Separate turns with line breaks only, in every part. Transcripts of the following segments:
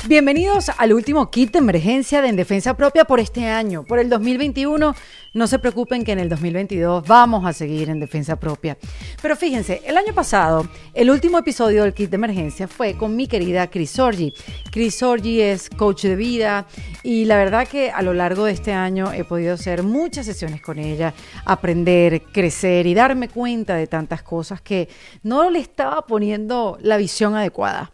Bienvenidos al último kit de emergencia de En Defensa Propia por este año, por el 2021. No se preocupen que en el 2022 vamos a seguir en Defensa Propia. Pero fíjense, el año pasado, el último episodio del kit de emergencia fue con mi querida Cris Sorgi. Cris Sorgi es coach de vida y la verdad que a lo largo de este año he podido hacer muchas sesiones con ella, aprender, crecer y darme cuenta de tantas cosas que no le estaba poniendo la visión adecuada.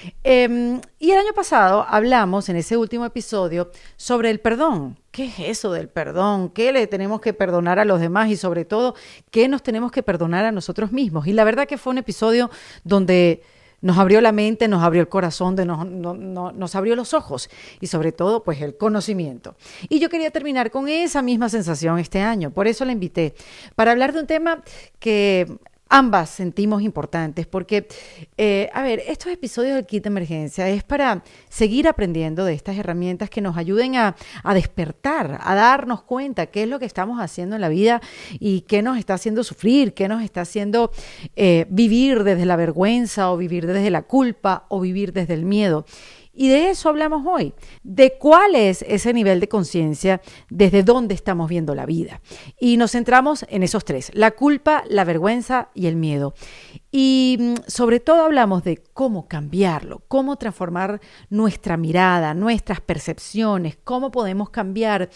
Y el año pasado hablamos en ese último episodio sobre el perdón. ¿Qué es eso del perdón? ¿Qué le tenemos que perdonar a los demás? Y sobre todo, ¿qué nos tenemos que perdonar a nosotros mismos? Y la verdad que fue un episodio donde nos abrió la mente, nos abrió el corazón, nos abrió los ojos y sobre todo, pues el conocimiento. Y yo quería terminar con esa misma sensación este año. Por eso la invité, para hablar de un tema que ambas sentimos importantes, porque, estos episodios del kit de emergencia es para seguir aprendiendo de estas herramientas que nos ayuden a despertar, a darnos cuenta qué es lo que estamos haciendo en la vida y qué nos está haciendo sufrir, qué nos está haciendo vivir desde la vergüenza o vivir desde la culpa o vivir desde el miedo. Y de eso hablamos hoy, de cuál es ese nivel de conciencia, desde dónde estamos viendo la vida. Y nos centramos en esos tres, la culpa, la vergüenza y el miedo. Y sobre todo hablamos de cómo cambiarlo, cómo transformar nuestra mirada, nuestras percepciones, cómo podemos cambiar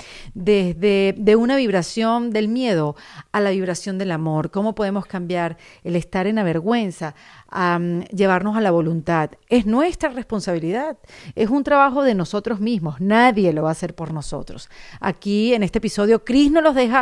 de una vibración del miedo a la vibración del amor, cómo podemos cambiar el estar en la vergüenza a llevarnos a la voluntad. Es nuestra responsabilidad, es un trabajo de nosotros mismos, nadie lo va a hacer por nosotros. Aquí en este episodio Cris nos los deja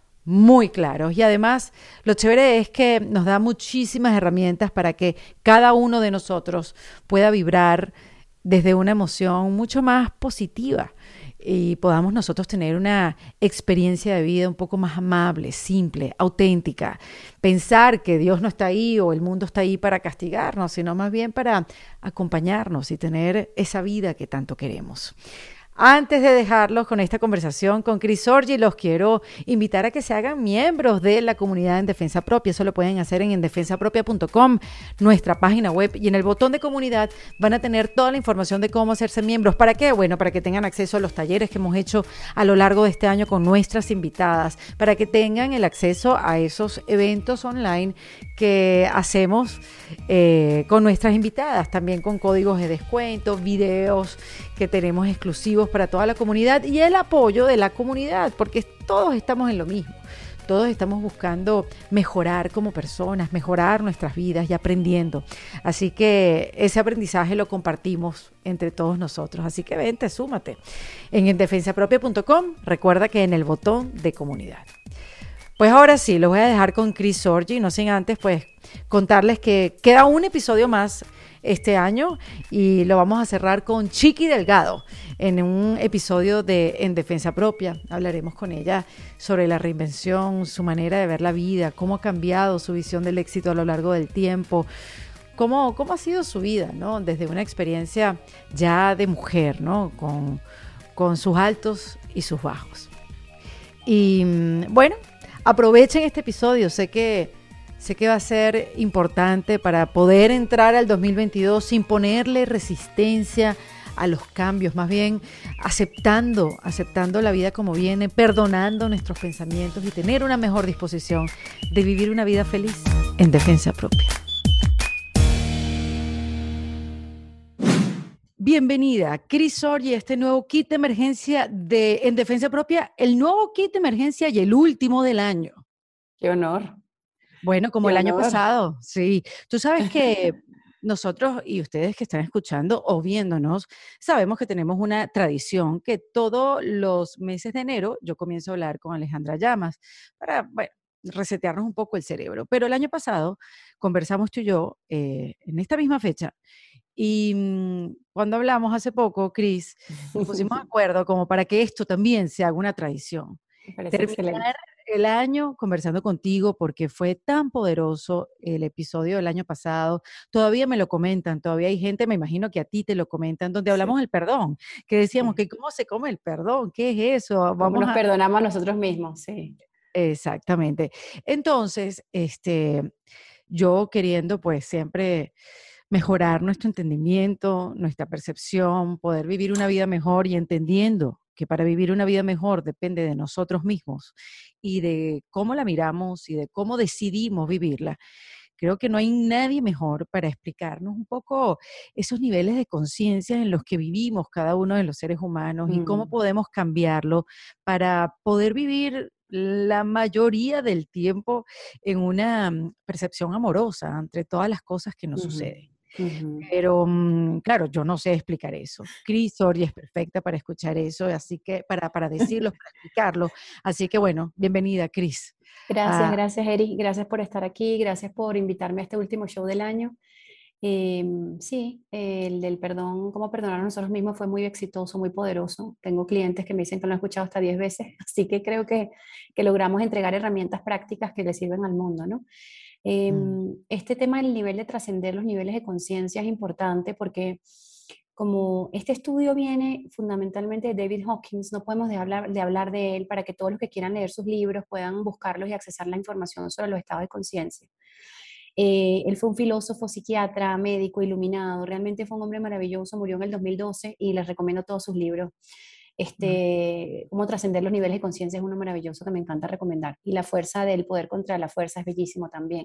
muy claros y además lo chévere es que nos da muchísimas herramientas para que cada uno de nosotros pueda vibrar desde una emoción mucho más positiva y podamos nosotros tener una experiencia de vida un poco más amable, simple, auténtica. Pensar que Dios no está ahí o el mundo está ahí para castigarnos, sino más bien para acompañarnos y tener esa vida que tanto queremos. Antes de dejarlos con esta conversación con Cris Sorgi, los quiero invitar a que se hagan miembros de la comunidad En Defensa Propia. Eso lo pueden hacer en endefensapropia.com, nuestra página web, y en el botón de comunidad van a tener toda la información de cómo hacerse miembros. ¿Para qué? Bueno, para que tengan acceso a los talleres que hemos hecho a lo largo de este año con nuestras invitadas, para que tengan el acceso a esos eventos online que hacemos con nuestras invitadas, también con códigos de descuento, videos que tenemos exclusivos para toda la comunidad y el apoyo de la comunidad, porque todos estamos en lo mismo. Todos estamos buscando mejorar como personas, mejorar nuestras vidas y aprendiendo. Así que ese aprendizaje lo compartimos entre todos nosotros. Así que vente, súmate. En endefensapropia.com, recuerda que en el botón de comunidad. Pues ahora sí, los voy a dejar con Cris Sorgi, no sin antes pues contarles que queda un episodio más este año y lo vamos a cerrar con Chiqui Delgado en un episodio de En Defensa Propia. Hablaremos con ella sobre la reinvención, su manera de ver la vida, cómo ha cambiado su visión del éxito a lo largo del tiempo, cómo ha sido su vida, ¿no? Desde una experiencia ya de mujer, ¿no? Con sus altos y sus bajos. Y bueno, aprovechen este episodio, sé que va a ser importante para poder entrar al 2022 sin ponerle resistencia a los cambios, más bien aceptando la vida como viene, perdonando nuestros pensamientos y tener una mejor disposición de vivir una vida feliz en defensa propia. Bienvenida, Cris Sorgi, a este nuevo kit de emergencia de En Defensa Propia, el nuevo kit de emergencia y el último del año.
¡Qué honor!
Bueno, como
¡Qué
el año
honor!
pasado, sí. Tú sabes que nosotros y ustedes que están escuchando o viéndonos, sabemos que tenemos una tradición que todos los meses de enero yo comienzo a hablar con Alejandra Llamas para, bueno, resetearnos un poco el cerebro. Pero el año pasado conversamos tú y yo en esta misma fecha y cuando hablamos hace poco, Cris, nos pusimos de acuerdo como para que esto también se haga una tradición.
Me parece
Terminar
excelente.
el año conversando contigo porque fue tan poderoso el episodio del año pasado. Todavía me lo comentan, todavía hay gente, me imagino que a ti te lo comentan, donde
Sí,
hablamos del perdón, que decíamos
sí.
que cómo se come el perdón, ¿qué es eso?
¿Cómo
Vamos
nos
a...
perdonamos a nosotros mismos? Sí.
Exactamente. Entonces, yo queriendo pues siempre mejorar nuestro entendimiento, nuestra percepción, poder vivir una vida mejor y entendiendo que para vivir una vida mejor depende de nosotros mismos y de cómo la miramos y de cómo decidimos vivirla. Creo que no hay nadie mejor para explicarnos un poco esos niveles de conciencia en los que vivimos cada uno de los seres humanos y cómo
Mm,
podemos cambiarlo para poder vivir la mayoría del tiempo en una percepción amorosa entre todas las cosas que nos
ujú,
suceden.
ujú.
Pero claro, yo no sé explicar eso. Cris Ori es perfecta para escuchar eso, así que para decirlo, para explicarlo. Así que bueno, bienvenida, Cris.
Gracias,
Ah,
gracias, Eric. Gracias por estar aquí. Gracias por invitarme a este último show del año. Sí, el del perdón, cómo perdonar a nosotros mismos fue muy exitoso, muy poderoso. Tengo clientes que me dicen que lo han escuchado hasta 10 veces, así que creo que logramos entregar herramientas prácticas que le sirven al mundo, ¿no?
mm,
Este tema del nivel de trascender los niveles de conciencia es importante porque como este estudio viene fundamentalmente de David Hawkins, no podemos de hablar de él para que todos los que quieran leer sus libros puedan buscarlos y accesar la información sobre los estados de conciencia. Él fue un filósofo, psiquiatra, médico, iluminado, realmente fue un hombre maravilloso, murió en el 2012 y les recomiendo todos sus libros.
mm,
Cómo trascender los niveles de conciencia es uno maravilloso que me encanta recomendar. Y la fuerza del poder contra la fuerza es bellísimo también.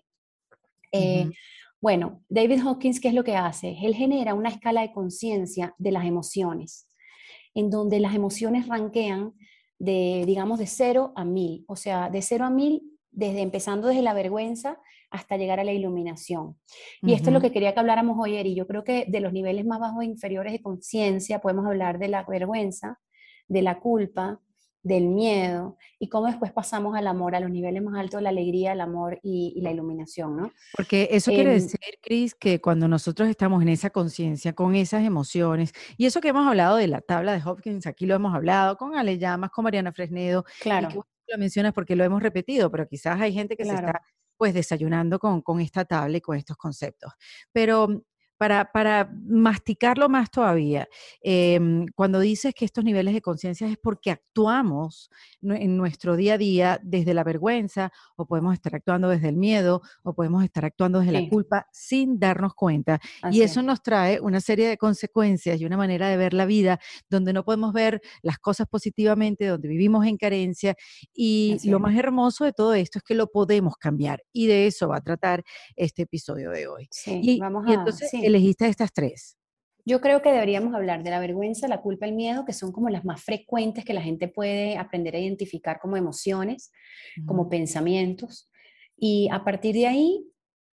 Eh,
ujú.
bueno, David Hawkins, ¿qué es lo que hace? Él genera una escala de conciencia de las emociones, en donde las emociones ranquean digamos, de 0 a 1000, o sea, de 0 a 1000, empezando desde la vergüenza hasta llegar a la iluminación. Y esto es lo
Ujú.
que quería que habláramos hoy, Eri. Yo creo que de los niveles más bajos e inferiores de conciencia podemos hablar de la vergüenza, de la culpa, del miedo, y cómo después pasamos al amor, a los niveles más altos, la alegría, el amor y la iluminación, ¿no?
Porque eso quiere
Em,
decir, Cris, que cuando nosotros estamos en esa conciencia, con esas emociones, y eso que hemos hablado de la tabla de Hopkins, aquí lo hemos hablado con Ale Llamas, con Mariana Fresnedo, y que
claro,
bueno que lo mencionas porque lo hemos repetido, pero quizás hay gente que se está
claro.
pues desayunando con esta tabla y con estos conceptos. Pero para masticarlo más todavía, cuando dices que estos niveles de conciencia es porque actuamos en nuestro día a día desde la vergüenza, o podemos estar actuando desde el miedo, o podemos estar actuando desde la
Sí,
culpa sin darnos cuenta. Y
así
eso
es,
nos trae una serie de consecuencias y una manera de ver la vida donde no podemos ver las cosas positivamente, donde vivimos en carencia. Y
así
lo
es.
más hermoso de todo esto es que lo podemos cambiar. Y de eso va a tratar este episodio de hoy.
Sí,
Y entonces
sí.
elegiste estas tres.
Yo creo que deberíamos hablar de la vergüenza, la culpa, el miedo, que son como las más frecuentes que la gente puede aprender a identificar como emociones, como
Ujú.
pensamientos, y a partir de ahí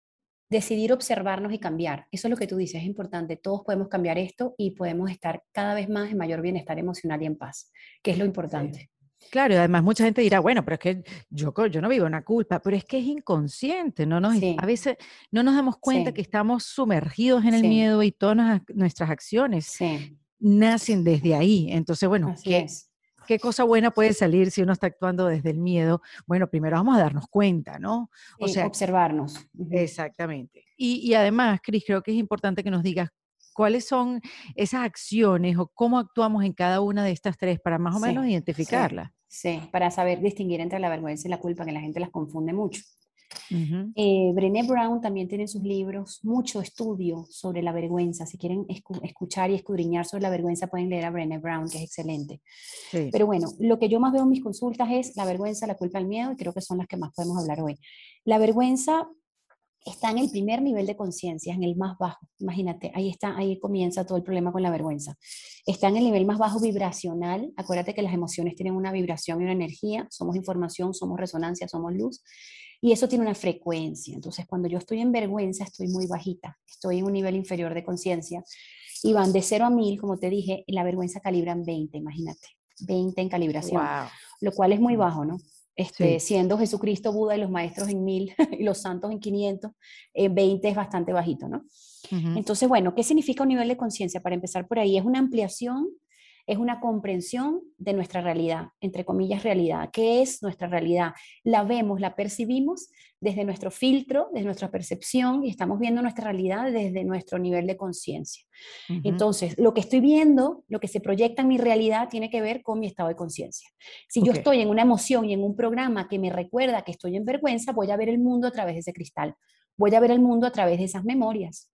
decidir observarnos y cambiar. Eso es lo que tú dices, es importante. Todos podemos cambiar esto y podemos estar cada vez más en mayor bienestar emocional y en paz, que es lo
Sí.
importante.
Claro, y además mucha gente dirá, bueno, pero es que yo no vivo una culpa, pero es que es inconsciente, a
Sí,
veces no nos damos cuenta que
sí,
estamos sumergidos en el
sí,
miedo y todas nuestras acciones
sí,
nacen desde ahí. Entonces, bueno,
así es.
¿qué cosa buena puede salir si uno está actuando desde el miedo? Bueno, primero vamos a darnos cuenta, ¿no? O
Sí,
sea,
observarnos. Ujú.
exactamente. Y además, Cris, creo que es importante que nos digas cuáles son esas acciones o cómo actuamos en cada una de estas tres para más o menos
Sí, sí,
identificarlas.
sí, para saber distinguir entre la vergüenza y la culpa, que la gente las confunde mucho.
Ujú.
Brené Brown también tiene en sus libros mucho estudio sobre la vergüenza. Si quieren escuchar y escudriñar sobre la vergüenza, pueden leer a Brené Brown, que es excelente.
Sí.
Pero bueno, lo que yo más veo en mis consultas es la vergüenza, la culpa, el miedo, y creo que son las que más podemos hablar hoy. La vergüenza está en el primer nivel de conciencia, en el más bajo. Imagínate, ahí está, ahí comienza todo el problema con la vergüenza. Está en el nivel más bajo vibracional. Acuérdate que las emociones tienen una vibración y una energía. Somos información, somos resonancia, somos luz. Y eso tiene una frecuencia. Entonces, cuando yo estoy en vergüenza, estoy muy bajita. Estoy en un nivel inferior de conciencia. Y van de 0 a 1000, como te dije, la vergüenza calibra en 20, imagínate. 20 en calibración,
Wow.
lo cual es muy bajo, ¿no?
Sí.
Siendo Jesucristo, Buda y los maestros en 1000 y los santos en 500, 20 es bastante bajito, ¿no?
Ujú.
Entonces, bueno, ¿qué significa un nivel de conciencia? Para empezar por ahí, es una ampliación, es una comprensión de nuestra realidad, entre comillas, realidad. ¿Qué es nuestra realidad? La vemos, la percibimos desde nuestro filtro, desde nuestra percepción y estamos viendo nuestra realidad desde nuestro nivel de conciencia.
Ujú.
Entonces, lo que estoy viendo, lo que se proyecta en mi realidad, tiene que ver con mi estado de conciencia. Si yo
Ok.
estoy en una emoción y en un programa que me recuerda que estoy en vergüenza, voy a ver el mundo a través de ese cristal. Voy a ver el mundo a través de esas memorias.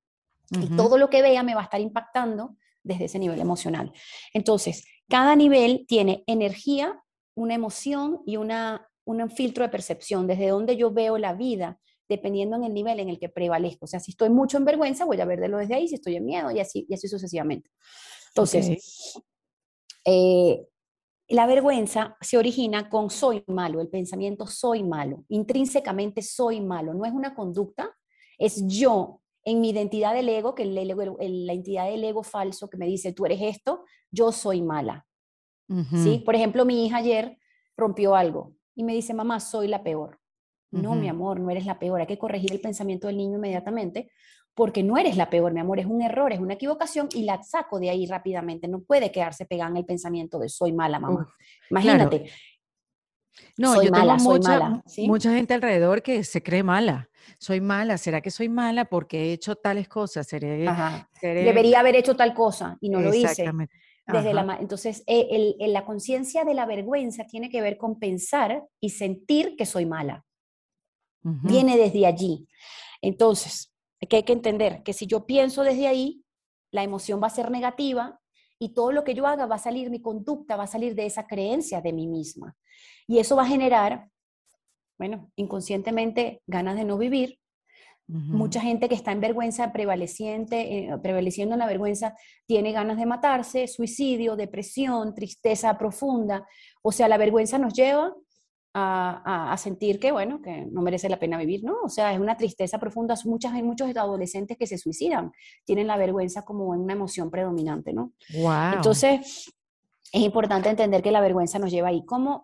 Y
Ujú.
todo lo que vea me va a estar impactando desde ese nivel emocional. Entonces, cada nivel tiene energía, una emoción y un filtro de percepción, desde donde yo veo la vida, dependiendo en el nivel en el que prevalezco. O sea, si estoy mucho en vergüenza, voy a verlo desde ahí, si estoy en miedo, y así sucesivamente.
Ok.
Entonces, eh, la vergüenza se origina con soy malo, el pensamiento soy malo, intrínsecamente soy malo, no es una conducta, es yo en mi identidad del ego, que la entidad del ego falso que me dice tú eres esto, yo soy mala, ¿sí?
Ujú,
Por ejemplo, mi hija ayer rompió algo y me dice, mamá, soy la peor. No, mi
ujú.
amor, no eres la peor. Hay que corregir el pensamiento del niño inmediatamente porque no eres la peor, mi amor. Es un error, es una equivocación y la saco de ahí rápidamente. No puede quedarse pegada en el pensamiento de soy mala, mamá.
Uf, claro.
Imagínate,
No, yo tengo
soy mala, ¿sí?
mucha gente alrededor que se cree mala. Soy mala. ¿Será que soy mala porque he hecho tales cosas?
Ajá.
Seré,
Debería haber hecho tal cosa y no lo hice.
exactamente. Ajá.
Entonces, la conciencia de la vergüenza tiene que ver con pensar y sentir que soy mala.
Ujú,
Viene desde allí. Entonces, que hay que entender que si yo pienso desde ahí, la emoción va a ser negativa y todo lo que yo haga va a salir, mi conducta va a salir de esa creencia de mí misma. Y eso va a generar, bueno, inconscientemente ganas de no vivir.
ujú.
Mucha gente que está en vergüenza prevaleciendo en la vergüenza, tiene ganas de matarse, suicidio, depresión, tristeza profunda. O sea, la vergüenza nos lleva a sentir que, bueno, que no merece la pena vivir, ¿no? O sea, es una tristeza profunda. Hay muchos adolescentes que se suicidan, tienen la vergüenza como una emoción predominante, ¿no?
Wow.
Entonces, es importante entender que la vergüenza nos lleva ahí.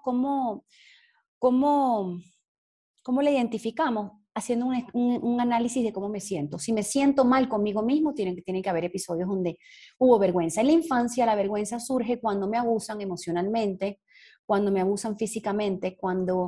Cómo, ¿Cómo la identificamos? Haciendo un análisis de cómo me siento. Si me siento mal conmigo mismo, tiene que haber episodios donde hubo vergüenza. En la infancia, la vergüenza surge cuando me abusan emocionalmente, cuando me abusan físicamente,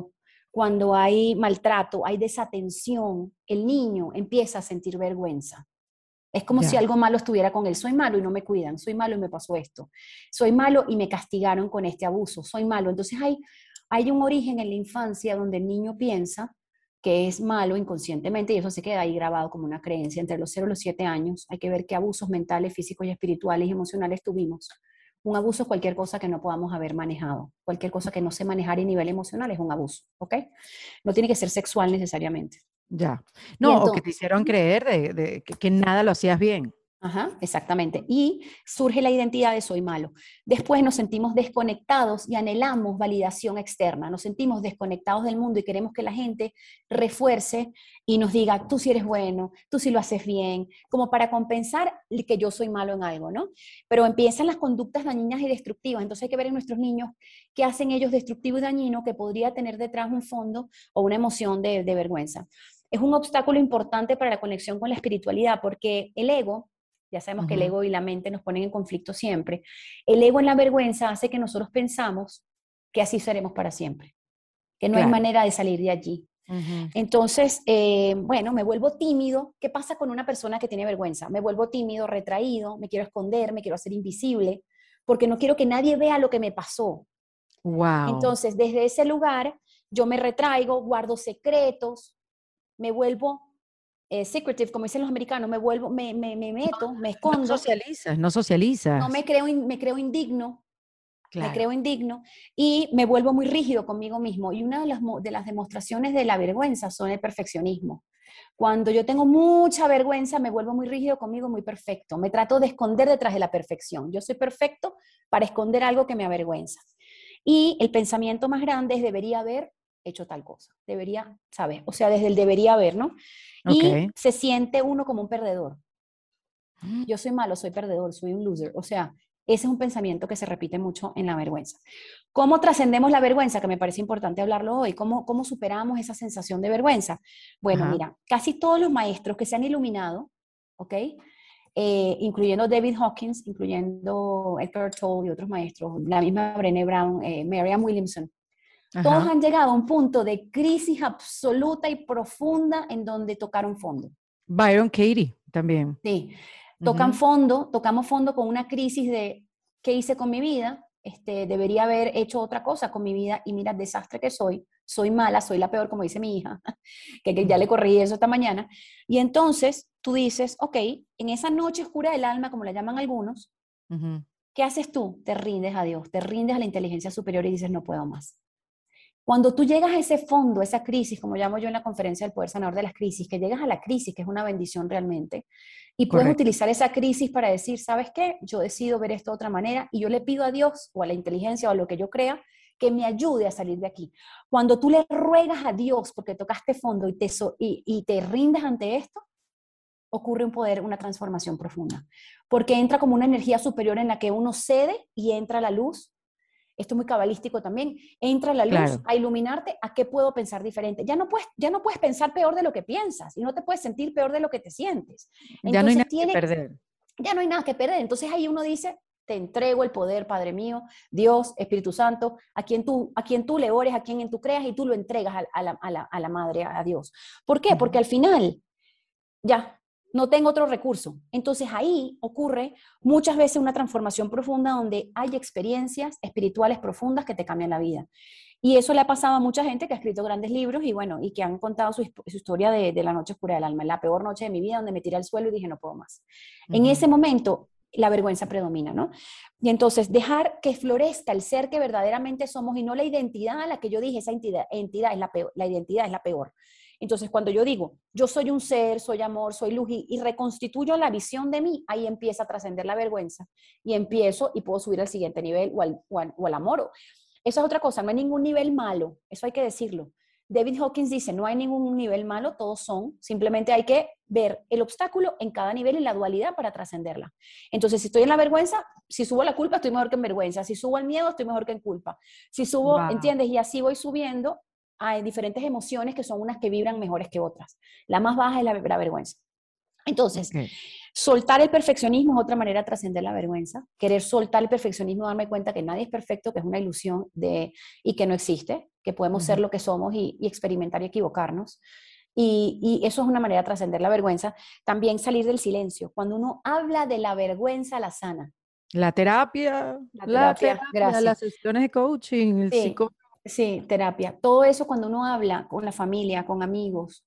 cuando hay maltrato, hay desatención. El niño empieza a sentir vergüenza. Es como si
Ya.
algo malo estuviera con él. Soy malo y no me cuidan. Soy malo y me pasó esto. Soy malo y me castigaron con este abuso. Soy malo. Entonces hay un origen en la infancia donde el niño piensa que es malo inconscientemente y eso se queda ahí grabado como una creencia. Entre los 0 y los 7 años hay que ver qué abusos mentales, físicos y espirituales y emocionales tuvimos. Un abuso es cualquier cosa que no podamos haber manejado. Cualquier cosa que no sé manejar a nivel emocional es un abuso, ¿ok? No tiene que ser sexual necesariamente.
Ya.
Y
No, o que te
entonces,
hicieron creer que nada lo hacías bien.
ajá, exactamente. Y surge la identidad de soy malo. Después nos sentimos desconectados y anhelamos validación externa. Nos sentimos desconectados del mundo y queremos que la gente refuerce y nos diga, tú sí eres bueno, tú sí lo haces bien, como para compensar que yo soy malo en algo, ¿no? Pero empiezan las conductas dañinas y destructivas. Entonces hay que ver en nuestros niños qué hacen ellos destructivo y dañino que podría tener detrás un fondo o una emoción de vergüenza. Es un obstáculo importante para la conexión con la espiritualidad porque el ego, ya sabemos que el
Ujú,
ego y la mente nos ponen en conflicto siempre. El ego en la vergüenza hace que nosotros pensamos que así seremos para siempre, que no hay
claro.
manera de salir de allí.
Ujú.
Entonces, bueno, me vuelvo tímido. ¿Qué pasa con una persona que tiene vergüenza? Me vuelvo tímido, retraído, me quiero esconder, me quiero hacer invisible, porque no quiero que nadie vea lo que me pasó.
Wow.
Entonces, desde ese lugar, yo me retraigo, guardo secretos, me vuelvo secretive, como dicen los americanos, me meto, me
No
escondo,
socializas, no
no
socializas.
me creo indigno, me
Claro.
creo indigno y me vuelvo muy rígido conmigo mismo. Y una de las demostraciones de la vergüenza son el perfeccionismo. Cuando yo tengo mucha vergüenza, me vuelvo muy rígido conmigo, muy perfecto. Me trato de esconder detrás de la perfección. Yo soy perfecto para esconder algo que me avergüenza. Y el pensamiento más grande es debería haber hecho tal cosa, debería saber, o sea, desde el debería haber, ¿no?
Ok.
Y se siente uno como un perdedor. Yo soy malo, soy perdedor, soy un loser. O sea, ese es un pensamiento que se repite mucho en la vergüenza. ¿Cómo trascendemos la vergüenza? Que me parece importante hablarlo hoy. ¿Cómo superamos esa sensación de vergüenza? Bueno,
Ajá.
mira, casi todos los maestros que se han iluminado, ¿ok? Incluyendo David Hawkins, incluyendo Edgar Tolle y otros maestros, la misma Brené Brown, Marianne Williamson, todos
Ajá.
han llegado a un punto de crisis absoluta y profunda en donde tocaron fondo.
Byron Katie también.
Sí,
Ujú.
tocamos fondo con una crisis de qué hice con mi vida, debería haber hecho otra cosa con mi vida y mira el desastre que soy mala, soy la peor, como dice mi hija, que ya le corrí eso esta mañana. Y entonces tú dices, ok, en esa noche oscura del alma, como la llaman algunos,
Ujú.
¿qué haces tú? Te rindes a Dios, te rindes a la inteligencia superior y dices, no puedo más. Cuando tú llegas a ese fondo, esa crisis, como llamo yo en la conferencia del poder sanador de las crisis, que llegas a la crisis, que es una bendición realmente, y puedes
Correcto.
utilizar esa crisis para decir, ¿sabes qué? Yo decido ver esto de otra manera y yo le pido a Dios o a la inteligencia o a lo que yo crea que me ayude a salir de aquí. Cuando tú le ruegas a Dios porque tocaste fondo y te rindes ante esto, ocurre un poder, una transformación profunda, porque entra como una energía superior en la que uno cede y entra la luz. Esto es muy cabalístico también, entra la luz
Claro.
a iluminarte a qué puedo pensar diferente. Ya no puedes pensar peor de lo que piensas y no te puedes sentir peor de lo que te sientes.
Ya no hay
Entonces
nada que perder.
ya no hay nada que perder. Entonces ahí uno dice, te entrego el poder, Padre mío, Dios, Espíritu Santo, a quien tú le ores, a quien tú creas y tú lo entregas a la Madre, a Dios. ¿Por qué? Porque
Ujú.
al final ya, no tengo otro recurso. Entonces ahí ocurre muchas veces una transformación profunda donde hay experiencias espirituales profundas que te cambian la vida. Y eso le ha pasado a mucha gente que ha escrito grandes libros y bueno, y que han contado su historia de la noche oscura del alma, la peor noche de mi vida donde me tiré al suelo y dije no puedo más. En ese
Ujú.
momento la vergüenza predomina, ¿no? Y entonces dejar que florezca el ser que verdaderamente somos y no la identidad a la que yo dije, esa entidad es la peor, la identidad es la peor. Entonces, cuando yo digo, yo soy un ser, soy amor, soy luz y reconstituyo la visión de mí, ahí empieza a trascender la vergüenza y empiezo y puedo subir al siguiente nivel o al amor. Eso es otra cosa, no hay ningún nivel malo, eso hay que decirlo. David Hawkins dice, no hay ningún nivel malo, todos son, simplemente hay que ver el obstáculo en cada nivel y la dualidad para trascenderla. Entonces, si estoy en la vergüenza, si subo la culpa, estoy mejor que en vergüenza, si subo el miedo, estoy mejor que en culpa. Si subo,
Wow.
¿entiendes? Y así voy subiendo, hay diferentes emociones que son unas que vibran mejores que otras. La más baja es la vergüenza. Entonces,
Ok.
soltar el perfeccionismo es otra manera de trascender la vergüenza. Querer soltar el perfeccionismo, darme cuenta que nadie es perfecto, que es una ilusión y que no existe, que podemos ser
Ujú.
lo que somos y experimentar y equivocarnos. Y eso es una manera de trascender la vergüenza. También salir del silencio. Cuando uno habla de la vergüenza, la sana.
La terapia,
La
la
terapia,
terapia,
gracias.
las sesiones de coaching, el
Sí,
psicólogo.
sí, terapia. Todo eso cuando uno habla con la familia, con amigos.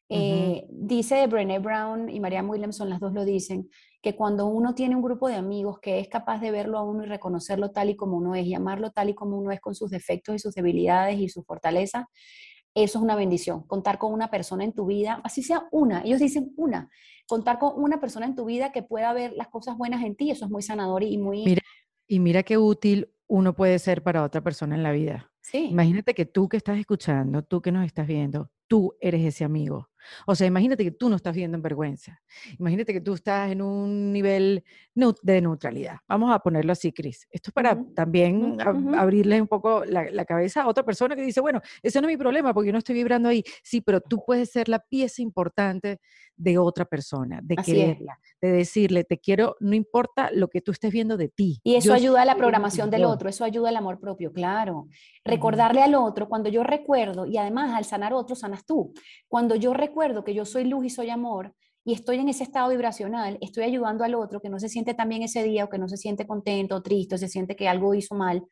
Dice Brené Brown y Marianne Williamson, las dos lo dicen, que cuando uno tiene un grupo de amigos que es capaz de verlo a uno y reconocerlo tal y como uno es y amarlo tal y como uno es con sus defectos y sus debilidades y sus fortalezas, eso es una bendición. Contar con una persona en tu vida, así sea una, ellos dicen una, contar con una persona en tu vida que pueda ver las cosas buenas en ti, eso es muy sanador y muy,
Mira, y mira qué útil uno puede ser para otra persona en la vida.
sí,
Imagínate que tú que estás escuchando, tú que nos estás viendo, tú eres ese amigo. O sea, imagínate que tú no estás viendo en vergüenza. Imagínate que tú estás en un nivel de neutralidad. Vamos a ponerlo así, Cris. Esto es para
ujú,
también
ujú, ujú.
abrirle un poco la cabeza a otra persona que dice, bueno, ese no es mi problema porque yo no estoy vibrando ahí. Sí, pero tú puedes ser la pieza importante de otra persona, de
Así es.
quererla, de decirle, te quiero, no importa lo que tú estés viendo de ti,
Y eso
yo sí
ayuda a la
estoy viendo tu
programación del
valor.
otro, eso ayuda al amor propio, claro.
Ujú.
Recordarle al otro, cuando yo recuerdo, y además al sanar otro, sanas tú. Cuando yo recuerdo que yo soy luz y soy amor, y estoy en ese estado vibracional, estoy ayudando al otro que no se siente tan bien ese día, o que no se siente contento, o triste, o se siente que algo hizo mal,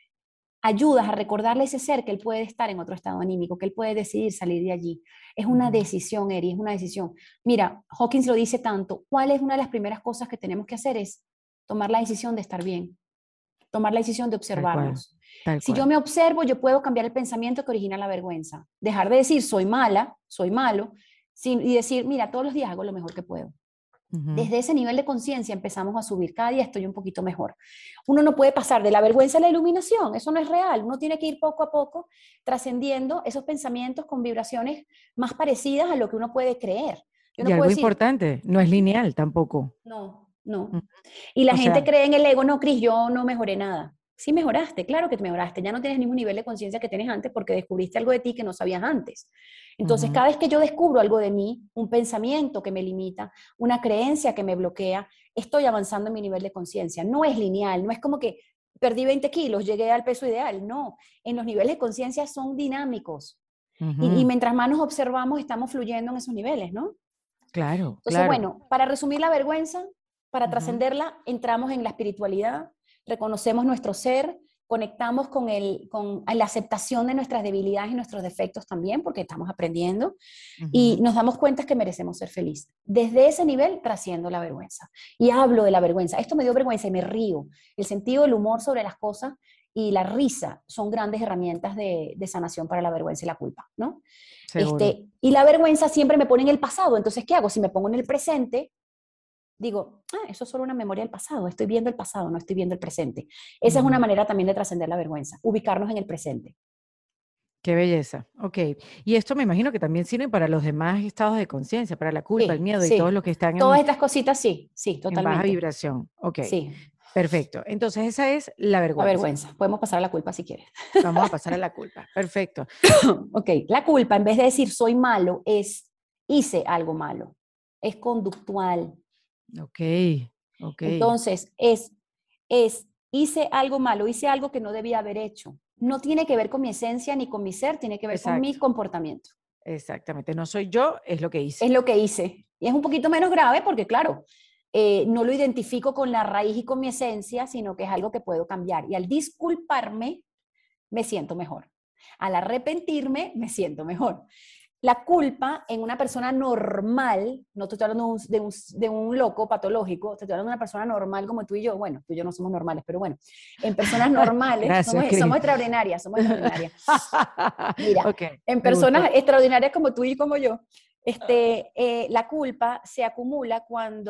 ayudas a recordarle a ese ser que él puede estar en otro estado anímico, que él puede decidir salir de allí. Es una
Ujú.
decisión, Eri, es una decisión. Mira, Hawkins lo dice tanto, ¿cuál es una de las primeras cosas que tenemos que hacer? Es tomar la decisión de estar bien, tomar la decisión de
Tal cual,
observarnos.
tal
Si yo
cual.
me observo, yo puedo cambiar el pensamiento que origina la vergüenza. Dejar de decir soy mala, soy malo, y decir, mira, todos los días hago lo mejor que puedo.
Ujú.
Desde ese nivel de conciencia empezamos a subir. Cada día estoy un poquito mejor. Uno no puede pasar de la vergüenza a la iluminación. Eso no es real. Uno tiene que ir poco a poco trascendiendo esos pensamientos con vibraciones más parecidas a lo que uno puede creer. Yo
Y
no puedo
algo
decir,
importante, no es lineal tampoco.
no, no.
Ujú.
Y la
O
gente
sea,
cree en el ego, no, Cris, yo no mejoré nada. Sí mejoraste, claro que te mejoraste. Ya no tienes ningún nivel de conciencia que tienes antes porque descubriste algo de ti que no sabías antes. Entonces,
ujú.
cada vez que yo descubro algo de mí, un pensamiento que me limita, una creencia que me bloquea, estoy avanzando en mi nivel de conciencia. No es lineal, no es como que perdí 20 kilos, llegué al peso ideal. No, en los niveles de conciencia son dinámicos. Y
Ujú.
mientras más nos observamos, estamos fluyendo en esos niveles, ¿no?
Claro,
Entonces,
claro.
bueno, para resumir la vergüenza, para
Ujú.
trascenderla, entramos en la espiritualidad, reconocemos nuestro ser, conectamos con la aceptación de nuestras debilidades y nuestros defectos también, porque estamos aprendiendo, y nos damos cuenta que merecemos ser felices. Desde ese nivel trasciendo la vergüenza. Y hablo de la vergüenza. Esto me dio vergüenza y me río. El sentido del humor sobre las cosas y la risa son grandes herramientas de sanación para la vergüenza y la culpa, ¿no?
Seguro.
Y la vergüenza siempre me pone en el pasado. Entonces, ¿qué hago? Si me pongo en el presente, digo, eso es solo una memoria del pasado, estoy viendo el pasado, no estoy viendo el presente. Esa es una manera también de trascender la vergüenza, ubicarnos en el presente.
Qué belleza. Ok. Y esto me imagino que también sirve para los demás estados de conciencia, para la culpa, el
Sí,
miedo y todos
sí.
los que están
Todas estas cositas, sí, sí,
en baja
totalmente.
vibración. Ok.
Sí,
Perfecto. Entonces esa es la
la
vergüenza.
vergüenza. Podemos pasar a la culpa si quieres.
Vamos a pasar a la culpa. Perfecto.
Ok, la culpa, en vez de decir soy malo, es hice algo malo. Es conductual.
Ok. Ok.
Entonces, hice algo malo, hice algo que no debía haber hecho. No tiene que ver con mi esencia ni con mi ser, tiene que ver con mi
Exacto.
comportamiento.
Exactamente. No soy yo, es lo que
Es
hice.
lo que hice. Y es un poquito menos grave porque, claro, no lo identifico con la raíz y con mi esencia, sino que es algo que puedo cambiar. Y al disculparme, me siento mejor. Al arrepentirme, me siento mejor. La culpa en una persona normal, no te estoy hablando de un loco patológico, te estoy hablando de una persona normal como tú y yo. Bueno, tú y yo no somos normales, pero bueno, en personas normales
Gracias,
somos
Cris.
extraordinarias, somos extraordinarias. Mira,
Ok,
en
me gustó.
personas extraordinarias como tú y como yo, la culpa se acumula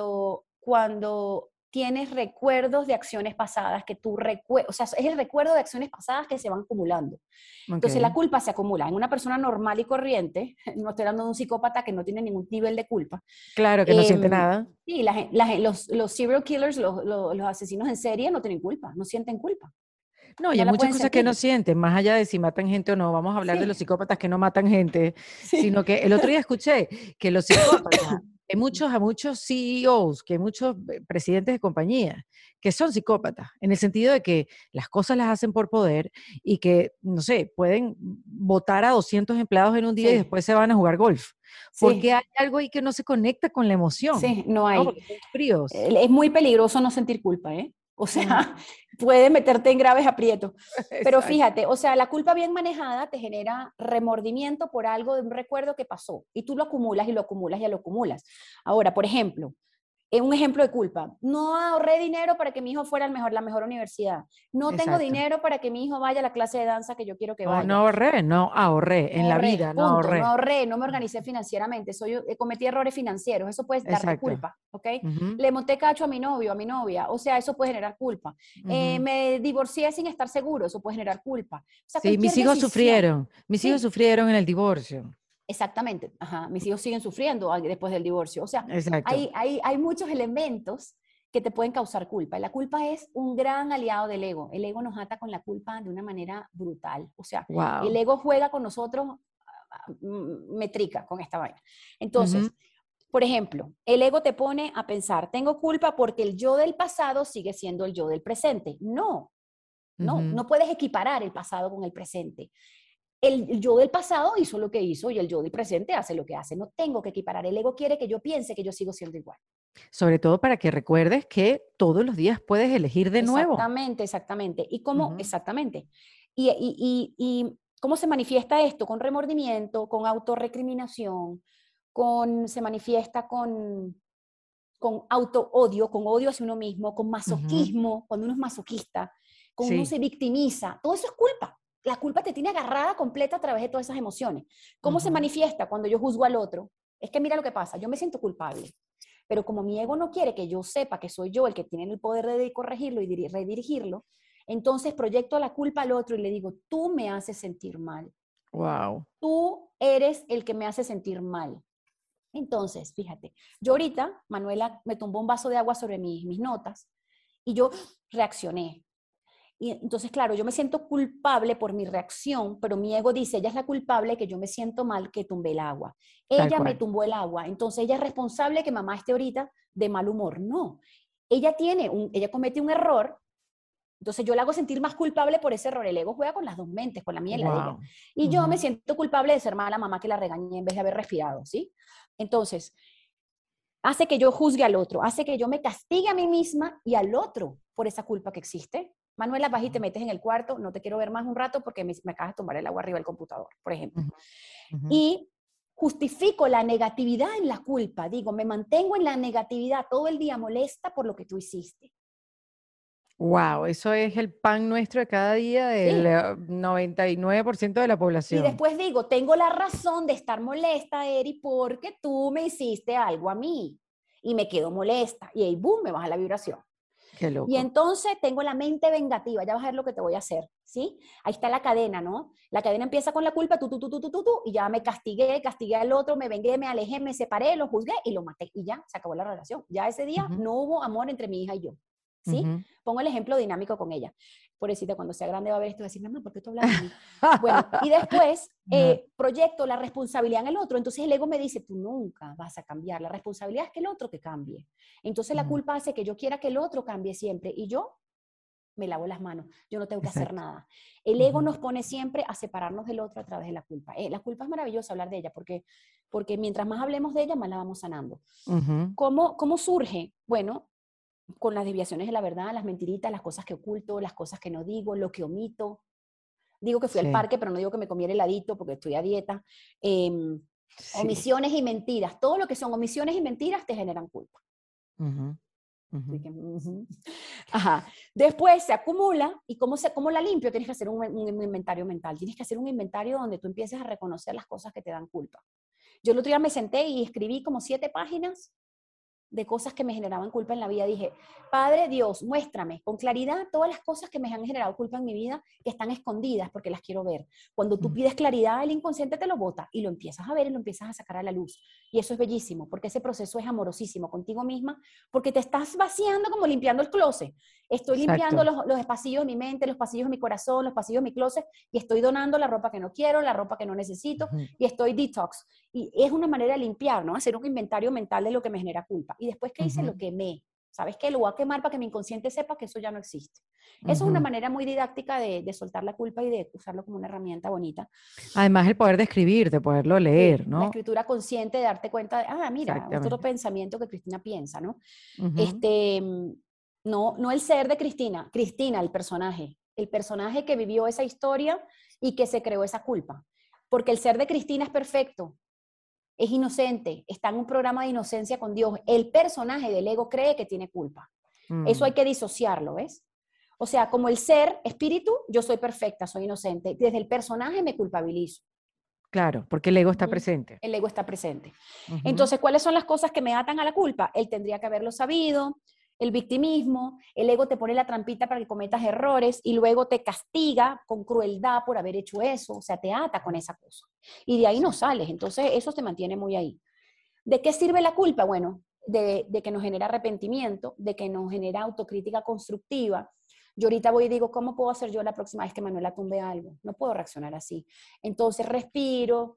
cuando tienes recuerdos de acciones pasadas que tú recuerdas, o sea, es el recuerdo de acciones pasadas que se van acumulando. Entonces la
Ok.
culpa se acumula en una persona normal y corriente, no estoy hablando de un psicópata que no tiene ningún nivel de culpa.
Claro que no siente nada.
Sí, los serial killers, los asesinos en serie no tienen culpa, no sienten culpa,
No, y
no
hay
la
muchas
pueden
cosas que no
sentir.
sienten, más allá de si matan gente o no. Vamos a hablar de los
Sí,
psicópatas que no matan gente,
sí.
sino que el otro día escuché que los psicópatas, hay muchos CEOs, que hay muchos presidentes de compañías que son psicópatas, en el sentido de que las cosas las hacen por poder y que, no sé, pueden votar a 200 empleados en un día y
Sí,
después se van a jugar golf, porque
sí,
hay algo ahí que no se conecta con la emoción,
sí, no
¿no?
hay.
Porque son fríos.
Es muy peligroso no sentir culpa, ¿eh? O
Mm,
sea, puede meterte en graves aprietos. Pero
exacto.
fíjate, o sea, la culpa bien manejada te genera remordimiento por algo de un recuerdo que pasó y tú lo acumulas y lo acumulas y lo acumulas. Ahora, por ejemplo, un ejemplo de culpa. No ahorré dinero para que mi hijo fuera la mejor universidad. No tengo
Exacto.
dinero para que mi hijo vaya a la clase de danza que yo quiero que
No, no
vaya.
ahorré, no ahorré.
No
En la
ahorré,
vida no
punto, no
ahorré.
ahorré, no me organicé financieramente, cometí errores financieros, eso puede darte
Exacto.
culpa, ¿ok?
Ujú,
Le monté cacho a mi novio, a mi novia, o sea, eso puede generar culpa.
ujú.
Me divorcié sin estar seguro, eso puede generar culpa. O sea,
Sí,
cualquier decisión,
mis hijos
sí,
sufrieron en el divorcio.
exactamente, ajá, mis hijos siguen sufriendo después del divorcio, o sea,
Exacto.
hay muchos elementos que te pueden causar culpa. Y la culpa es un gran aliado del ego. El ego nos ata con la culpa de una manera brutal. O sea, el
Wow.
ego juega con nosotros metrica con esta vaina.
Ujú,
Entonces, por ejemplo, el ego te pone a pensar, tengo culpa porque el yo del pasado sigue siendo el yo del presente. No, no,
ujú.
no puedes equiparar el pasado con el presente. El yo del pasado hizo lo que hizo y el yo del presente hace lo que hace. No tengo que equiparar. El ego quiere que yo piense que yo sigo siendo igual.
Sobre todo para que recuerdes que todos los días puedes elegir de nuevo.
Exactamente, exactamente. ¿Y cómo?
Ujú.
Exactamente. Y cómo se manifiesta esto? Con remordimiento, con autorrecriminación, se manifiesta con auto-odio, con odio hacia uno mismo, con
Ujú.
masoquismo, cuando uno es masoquista, cuando uno
Sí.
se victimiza. Todo eso es culpa. La culpa te tiene agarrada completa a través de todas esas emociones. ¿Cómo se
Ujú.
manifiesta cuando yo juzgo al otro? Es que mira lo que pasa, yo me siento culpable, pero como mi ego no quiere que yo sepa que soy yo el que tiene el poder de corregirlo y redirigirlo, entonces proyecto la culpa al otro y le digo, tú me haces sentir mal,
Wow.
tú eres el que me hace sentir mal. Entonces, fíjate, yo ahorita, Manuela me tumbó un vaso de agua sobre mis notas y yo reaccioné. Y entonces, claro, yo me siento culpable por mi reacción, pero mi ego dice, ella es la culpable que yo me siento mal que tumbé el agua.
Tal
Ella me
cual.
tumbó el agua, entonces ella es responsable que mamá esté ahorita de mal humor. No, ella comete un error, entonces yo la hago sentir más culpable por ese error. El ego juega con las dos mentes, con la mía y la de ella.
Wow.
Y yo me
Ujú.
siento culpable de ser mala mamá que la regañé en vez de haber respirado, ¿sí? Entonces, hace que yo juzgue al otro, hace que yo me castigue a mí misma y al otro. por esa culpa que existe. Manuela, vas y te metes en el cuarto, no te quiero ver más un rato porque me acabas de tomar el agua arriba del computador, por ejemplo. Y justifico la negatividad en la culpa. Digo, me mantengo en la negatividad todo el día molesta por lo que tú hiciste.
Wow, eso es el pan nuestro de cada día del
Sí.
99% de la
Y
población.
después digo, tengo la razón de estar molesta, Eri, porque tú me hiciste algo a mí. Y me quedo molesta. Y ahí, boom, me baja la vibración.
Qué
Y
loco.
entonces tengo la mente vengativa, ya vas a ver lo que te voy a hacer, ¿sí? Ahí está la cadena, ¿no? La cadena empieza con la culpa, y ya me castigué al otro, me vengué, me alejé, me separé, lo juzgué y lo maté. Y ya, se acabó la relación. Ya ese día
Ujú,
no hubo amor entre mi hija y yo, ¿sí?
ujú.
Pongo el ejemplo dinámico con ella. Pobrecita, cuando sea grande va a ver esto y va a decir, mamá, ¿por qué tú hablas de mí? Bueno, y después
Ajá.
proyecto la responsabilidad en el otro. Entonces el ego me dice, tú nunca vas a cambiar. La responsabilidad es que el otro te cambie. Entonces la
Ujú,
culpa hace que yo quiera que el otro cambie siempre y yo me lavo las manos, yo no tengo que hacer
exacto.
nada. El ego
Ujú,
nos pone siempre a separarnos del otro a través de la culpa. La culpa es maravillosa hablar de ella porque mientras más hablemos de ella, más la vamos sanando.
ujú.
¿Cómo surge? Bueno, con las desviaciones de la verdad, las mentiritas, las cosas que oculto, las cosas que no digo, lo que omito. Digo que fui al
Sí,
parque, pero no digo que me comí el heladito porque estoy a dieta. Eh,
sí.
Omisiones y mentiras. Todo lo que son omisiones y mentiras te generan culpa.
Ujú, ujú.
Ajá. Después se acumula y ¿cómo la limpio? Tienes que hacer un inventario mental. Tienes que hacer un inventario donde tú empieces a reconocer las cosas que te dan culpa. Yo el otro día me senté y escribí como 7 páginas de cosas que me generaban culpa en la vida. Dije, Padre Dios, muéstrame con claridad todas las cosas que me han generado culpa en mi vida, que están escondidas porque las quiero ver. Cuando tú
Mm.
pides claridad, el inconsciente te lo bota y lo empiezas a ver y lo empiezas a sacar a la luz. Y eso es bellísimo, porque ese proceso es amorosísimo contigo misma, porque te estás vaciando como limpiando el closet. Estoy limpiando
Exacto.
los pasillos de mi mente, los pasillos de mi corazón, los pasillos de mi closet, y estoy donando la ropa que no quiero, la ropa que no necesito,
Ujú,
y estoy detox. Y es una manera de limpiar, ¿no? Hacer un inventario mental de lo que me genera culpa. Y después, ¿qué hice?
ujú,
Lo quemé. ¿Sabes qué? Lo voy a quemar para que mi inconsciente sepa que eso ya no existe. Eso es una
ujú.
manera muy didáctica de soltar la culpa y de usarlo como una herramienta bonita.
Además, el poder de escribir, de poderlo
Sí,
leer,
la
¿no?
escritura consciente de darte cuenta de, mira, otro
Exactamente.
pensamiento que Cristina piensa, ¿no?
Ujú,
Este, no el ser de Cristina, Cristina, el personaje que vivió esa historia y que se creó esa culpa. Porque el ser de Cristina es perfecto, es inocente, está en un programa de inocencia con Dios. El personaje del ego cree que tiene culpa. Eso hay
mm.
que disociarlo, ¿ves? O sea, como el ser, espíritu, yo soy perfecta, soy inocente. Desde el personaje me culpabilizo.
Claro, porque el ego está
Ujú.
presente.
El ego está presente.
Ujú,
Entonces, ¿cuáles son las cosas que me atan a la culpa? Él tendría que haberlo sabido, el victimismo, el ego te pone la trampita para que cometas errores y luego te castiga con crueldad por haber hecho eso, o sea, te ata con esa cosa. Y de ahí no
sí.
sales, entonces eso te mantiene muy ahí. ¿De qué sirve la culpa? Bueno, de que nos genera arrepentimiento, de que nos genera autocrítica constructiva. Yo ahorita voy y digo, ¿cómo puedo hacer yo la próxima vez que Manuela tumbe algo? No puedo reaccionar así. Entonces respiro,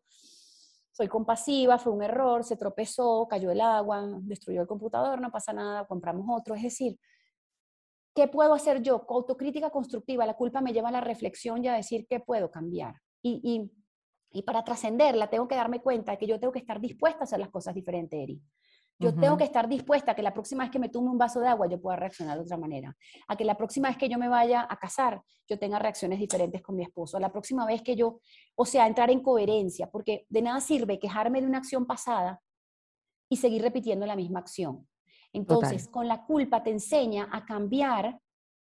soy compasiva, fue un error, se tropezó, cayó el agua, destruyó el computador, no pasa nada, compramos otro. Es decir, ¿qué puedo hacer yo? Autocrítica constructiva, la culpa me lleva a la reflexión y a decir qué puedo cambiar. Y para trascenderla, tengo que darme cuenta de que yo tengo que estar dispuesta a hacer las cosas diferentes, Eri. Yo tengo que
Ujú,
estar dispuesta a que la próxima vez que me tome un vaso de agua yo pueda reaccionar de otra manera. A que la próxima vez que yo me vaya a casar yo tenga reacciones diferentes con mi esposo. A la próxima vez que yo, o sea, entrar en coherencia, porque de nada sirve quejarme de una acción pasada y seguir repitiendo la misma acción.
total.
Entonces, con la culpa te enseña a cambiar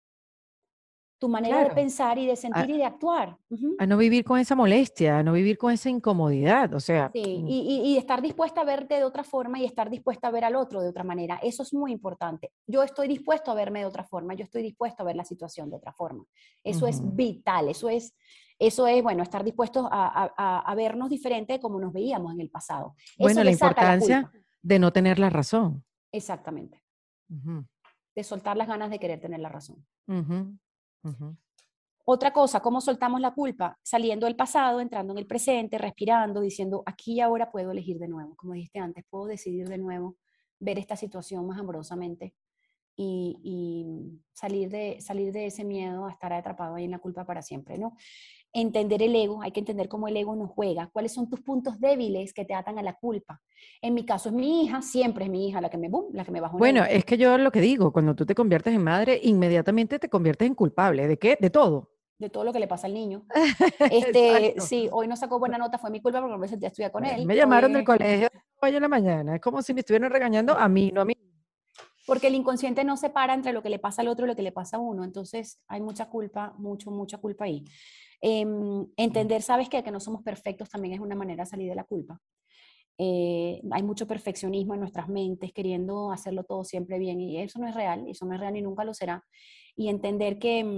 tu manera de
Claro.
pensar y de sentir y de actuar.
A no vivir con esa molestia, a no vivir con esa incomodidad. O sea,
Sí, y estar dispuesta a verte de otra forma y estar dispuesta a ver al otro de otra manera. Eso es muy importante. Yo estoy dispuesto a verme de otra forma, yo estoy dispuesto a ver la situación de otra forma. Eso es
ujú.
vital, eso es bueno, estar dispuestos a vernos diferente de como nos veíamos en el pasado. Eso
Bueno, la
desata la
importancia
culpa.
de no tener la razón.
Exactamente.
Ujú,
De soltar las ganas de querer tener la razón.
ujú, ujú.
Otra cosa, ¿cómo soltamos la culpa? Saliendo del pasado, entrando en el presente, respirando, diciendo, aquí y ahora puedo elegir de nuevo. Como dijiste antes, puedo decidir de nuevo, ver esta situación más amorosamente y salir de ese miedo a estar atrapado ahí en la culpa para siempre, ¿no? Entender el ego, hay que entender cómo el ego nos juega, cuáles son tus puntos débiles que te atan a la culpa. En mi caso es mi hija, siempre es mi hija la que me, boom, la que me
Bueno,
bajonea.
es que yo lo que digo, cuando tú te conviertes en madre, inmediatamente te conviertes en culpable. ¿De qué? De todo.
De todo lo que le pasa al niño.
Exacto.
Sí, hoy no sacó buena nota, fue mi culpa porque no me senté a estudiar con él.
Me
Hoy
llamaron del colegio hoy en la mañana. Es como si me estuvieran regañando a mí, no a mí.
porque el inconsciente no separa entre lo que le pasa al otro y lo que le pasa a uno. Entonces hay mucha culpa, mucha culpa ahí. Entender, sabes que no somos perfectos también es una manera de salir de la culpa. Hay mucho perfeccionismo en nuestras mentes, queriendo hacerlo todo siempre bien, y eso no es real, y nunca lo será. Y entender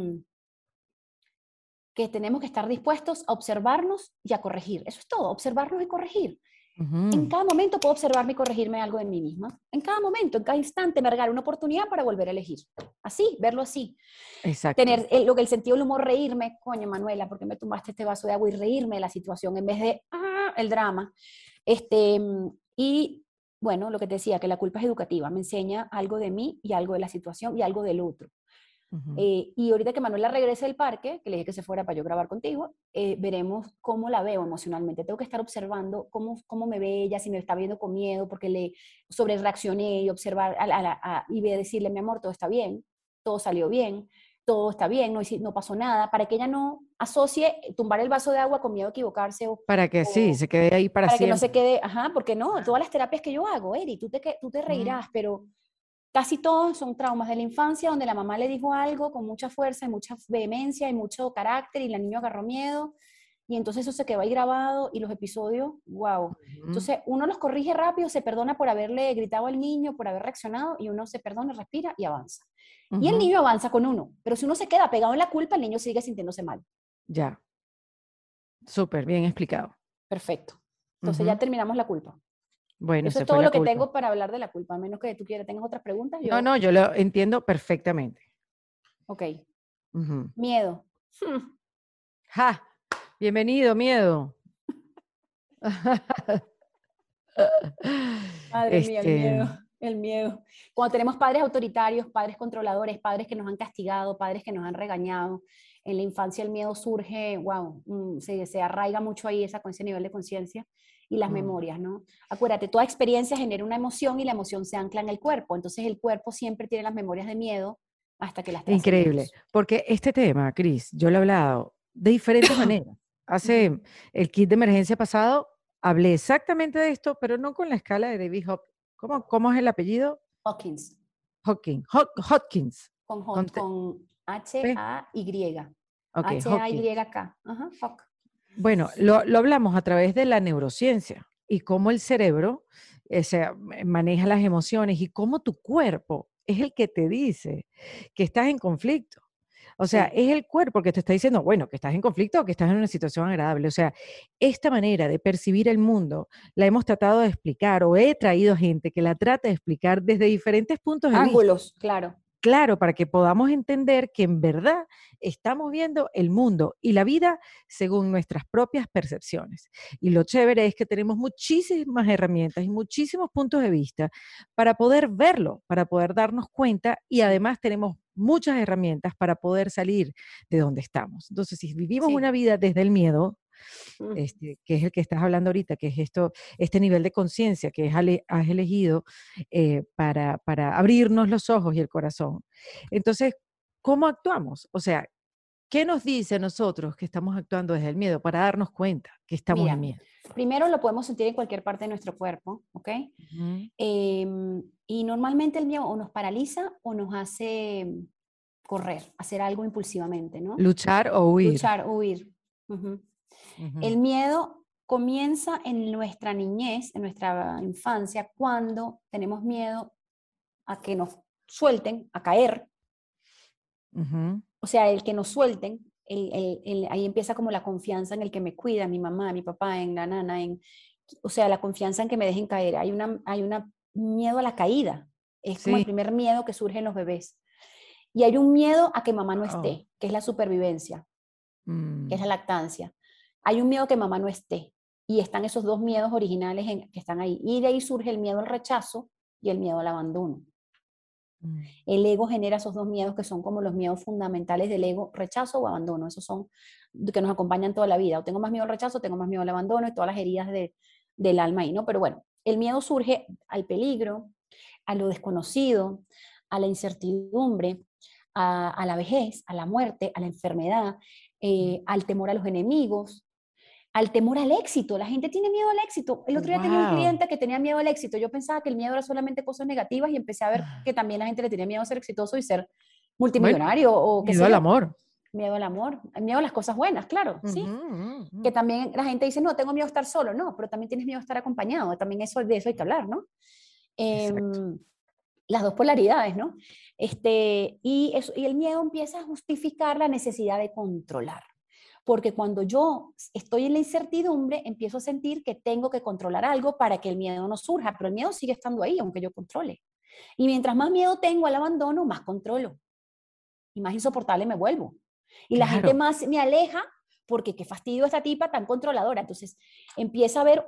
que tenemos que estar dispuestos a observarnos y a corregir. Eso es todo, observarnos y corregir. En
Ujú.
cada momento puedo observarme y corregirme algo de mí misma. En cada momento, en cada instante me regala una oportunidad para volver a elegir. Así, verlo así.
Exacto.
Tener lo que el sentido del humor, reírme, coño Manuela, ¿por qué me tomaste este vaso de agua? Y reírme de la situación en vez de el drama. Este, y bueno, lo que te decía, que la culpa es educativa, me enseña algo de mí y algo de la situación y algo del otro.
Ujú.
Y ahorita que Manuela regrese del parque, que le dije que se fuera para yo grabar contigo, veremos cómo la veo emocionalmente. Tengo que estar observando cómo me ve ella, si me está viendo con miedo, porque le sobre reaccioné y observar y decirle, mi amor, todo está bien, todo salió bien, todo está bien, no pasó nada, para que ella no asocie tumbar el vaso de agua con miedo a equivocarse
Para que sí,
o
se quede ahí para
para que no se
siempre.
quede, ajá, porque no, todas las terapias que yo hago, Eri, tú te
Mm.
reirás, pero casi todos son traumas de la infancia donde la mamá le dijo algo con mucha fuerza y mucha vehemencia y mucho carácter y la niña agarró miedo y entonces eso se quedó ahí grabado y los episodios, wow.
Ujú.
Entonces uno los corrige rápido, se perdona por haberle gritado al niño, por haber reaccionado y uno se perdona, respira y avanza. Y el
Ujú.
niño avanza con uno, pero si uno se queda pegado en la culpa, el niño sigue sintiéndose mal.
Ya, súper bien explicado.
Perfecto. Entonces ya
Ujú.
terminamos la culpa.
Bueno,
Eso es
se fue
todo
la
lo que
culpa.
tengo para hablar de la culpa, a menos que tú quieras, tengas otras preguntas,
No,
yo,
no, yo lo entiendo perfectamente.
ok.
Ujú.
Miedo.
¡Ja! Bienvenido, miedo.
Madre mía, el
Este,
miedo, el miedo. Cuando tenemos padres autoritarios, padres controladores, padres que nos han castigado, padres que nos han regañado, en la infancia el miedo surge, wow, se arraiga mucho ahí con ese nivel de conciencia y las
mm,
memorias, ¿no? Acuérdate, toda experiencia genera una emoción y la emoción se ancla en el cuerpo, entonces el cuerpo siempre tiene las memorias de miedo hasta que las
increíble,
trascendemos.
porque este tema, Cris, yo lo he hablado de diferentes maneras.
Ujú.
Hace el kit de emergencia pasado, hablé exactamente de esto, pero no con la escala de David Hopkins. ¿Cómo es el apellido?
Hawkins,
Hopkins. Hopkins. Con
con
P.
H-A-Y,
Ok, Hopkins.
H-A-Y-K, ajá, Hawk.
Bueno, lo hablamos a través de la neurociencia y cómo el cerebro maneja las emociones y cómo tu cuerpo es el que te dice que estás en conflicto. O sea,
Sí.
es el cuerpo que te está diciendo, bueno, que estás en conflicto o que estás en una situación agradable. O sea, esta manera de percibir el mundo la hemos tratado de explicar o he traído gente que la trata de explicar desde diferentes puntos de vista.
Ángulos, claro.
Claro, para que podamos entender que en verdad estamos viendo el mundo y la vida según nuestras propias percepciones. Y lo chévere es que tenemos muchísimas herramientas y muchísimos puntos de vista para poder verlo, para poder darnos cuenta y
Sí,
además tenemos muchas herramientas para poder salir de donde estamos. Entonces, si vivimos una
sí.
vida desde el miedo,
Mm.
que es el que estás hablando ahorita, que es este nivel de conciencia que has elegido para abrirnos los ojos y el corazón. Entonces, ¿cómo actuamos? O sea, ¿qué nos dice a nosotros que estamos actuando desde el miedo para darnos cuenta que estamos en
Mira,
miedo?
primero lo podemos sentir en cualquier parte de nuestro cuerpo, ¿ok?
Ujú.
Y normalmente el miedo o nos paraliza o nos hace correr, hacer algo impulsivamente, ¿no?
Luchar o huir.
Luchar, huir. Ujú.
Ujú.
El miedo comienza en nuestra niñez, en nuestra infancia, cuando tenemos miedo a que nos suelten, a caer,
Ujú.
o sea, el que nos suelten, ahí empieza como la confianza en el que me cuida, mi mamá, mi papá, en la nana, o sea, la confianza en que me dejen caer. Hay una miedo a la caída, es como el
Sí.
primer miedo que surge en los bebés. Y hay un miedo a que mamá no
Oh.
esté, que es la supervivencia, que es la
Mm.
lactancia. Hay un miedo a que mamá no esté. Y están esos dos miedos originales que están ahí. Y de ahí surge el miedo al rechazo y el miedo al abandono.
Mm.
El ego genera esos dos miedos que son como los miedos fundamentales del ego, rechazo o abandono. Esos son que nos acompañan toda la vida. O tengo más miedo al rechazo, tengo más miedo al abandono y todas las heridas del alma ahí, ¿no? Pero bueno, el miedo surge al peligro, a lo desconocido, a la incertidumbre, a la vejez, a la muerte, a la enfermedad, al temor a los enemigos, al temor al éxito. La gente tiene miedo al éxito. El otro día tenía un
Wow.
cliente que tenía miedo al éxito. Yo pensaba que el miedo era solamente cosas negativas y empecé a ver que también la gente le tenía miedo a ser exitoso y ser
Bueno,
multimillonario o qué
miedo
sé
al
yo.
amor.
Miedo al amor, miedo a las cosas buenas, claro,
Ujú,
sí.
ujú,
Que
ujú.
también la gente dice, no, tengo miedo a estar solo, no, pero también tienes miedo a estar acompañado, también de eso hay que hablar, ¿no?
Exacto.
Em, las dos polaridades, ¿no? Y el miedo empieza a justificar la necesidad de controlar. Porque cuando yo estoy en la incertidumbre, empiezo a sentir que tengo que controlar algo para que el miedo no surja, pero el miedo sigue estando ahí, aunque yo controle. Y mientras más miedo tengo al abandono, más controlo. Y más insoportable me vuelvo. Y la gente
Claro.
más me aleja porque qué fastidio esta tipa tan controladora. Entonces empieza a haber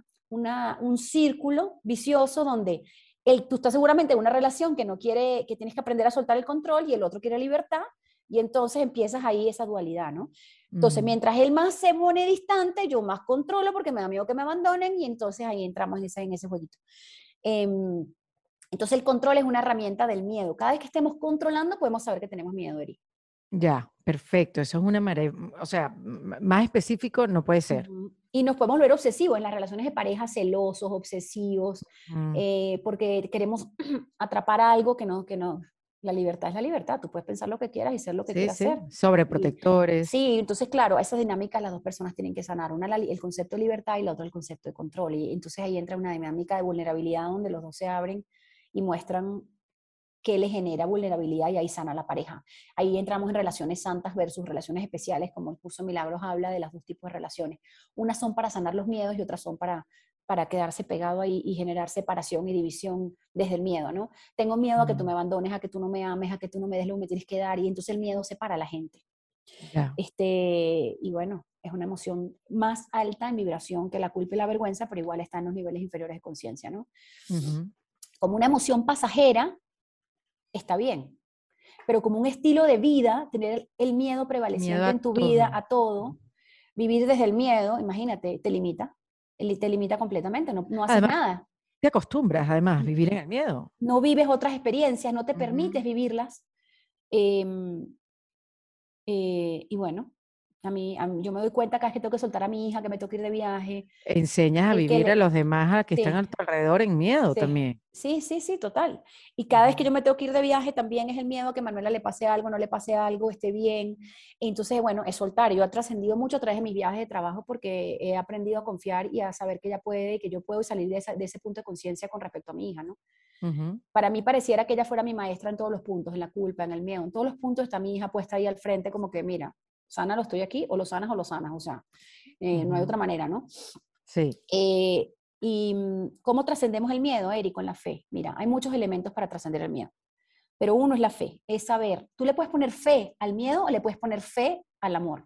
un círculo vicioso donde tú estás seguramente en una relación que no quiere, que tienes que aprender a soltar el control y el otro quiere libertad. Y entonces empiezas ahí esa dualidad, ¿no? Entonces,
Mm.
mientras él más se pone distante, yo más controlo porque me da miedo que me abandonen y entonces ahí entramos en ese jueguito. Eh, entonces, el control es una herramienta del miedo. Cada vez que estemos controlando, podemos saber que tenemos miedo, Eri.
Ya, perfecto. Eso es una o sea, más específico no puede ser.
Ujú. Y nos podemos ver obsesivos en las relaciones de pareja, celosos, obsesivos,
Mm.
porque queremos atrapar algo que no. La libertad es la libertad. Tú puedes pensar lo que quieras y ser lo que
Sí,
quieras ser.
sí.
Y
Sobreprotectores.
sí, entonces, claro, esas dinámicas las dos personas tienen que sanar. Una el concepto de libertad y la otra el concepto de control. Y entonces ahí entra una dinámica de vulnerabilidad donde los dos se abren y muestran qué le genera vulnerabilidad y ahí sana la pareja. Ahí entramos en relaciones santas versus relaciones especiales, como el curso Milagros habla de los dos tipos de relaciones. Unas son para sanar los miedos y otras son para quedarse pegado ahí y generar separación y división desde el miedo, ¿no? Tengo miedo a que tú
Mm.
me abandones, a que tú no me ames, a que tú no me des lo que me tienes que dar y entonces el miedo separa a la gente.
Ya.
Y bueno, es una emoción más alta en vibración que la culpa y la vergüenza, pero igual está en los niveles inferiores de conciencia, ¿no?
Ujú.
Como una emoción pasajera, está bien, pero como un estilo de vida, tener el miedo
Miedo
prevaleciente
a
en tu vida
todo.
a todo, vivir desde el miedo, imagínate, te limita completamente, no, no haces
Además,
nada,
te acostumbras, además, a vivir en el miedo.
no vives otras experiencias, no te
Ujú.
permites vivirlas. Eh, y bueno, yo me doy cuenta cada vez que tengo que soltar a mi hija, que me tengo que ir de viaje,
Enseñas a
el que
vivir a
le,
los demás a que están a
sí,
tu alrededor en miedo
sí,
también.
sí, sí, sí, total. Y cada vez que
Ujú.
yo me tengo que ir de viaje, también es el miedo que a Manuela le pase algo, no le pase algo, esté bien. Entonces, bueno, es soltar. Yo he trascendido mucho a través de mis viajes de trabajo porque he aprendido a confiar y a saber que ella puede y que yo puedo salir de ese punto de conciencia con respecto a mi hija, ¿no?
Ujú.
Para mí pareciera que ella fuera mi maestra en todos los puntos, en la culpa, en el miedo, en todos los puntos está mi hija puesta ahí al frente como que, mira, sana lo estoy aquí, o lo sanas o lo sanas, o sea, no hay
Ujú.
otra manera, ¿no?
Sí.
¿Cómo trascendemos el miedo, Eric, con la fe? Mira, hay muchos elementos para trascender el miedo, pero uno es la fe, es saber, tú le puedes poner fe al miedo o le puedes poner fe al amor.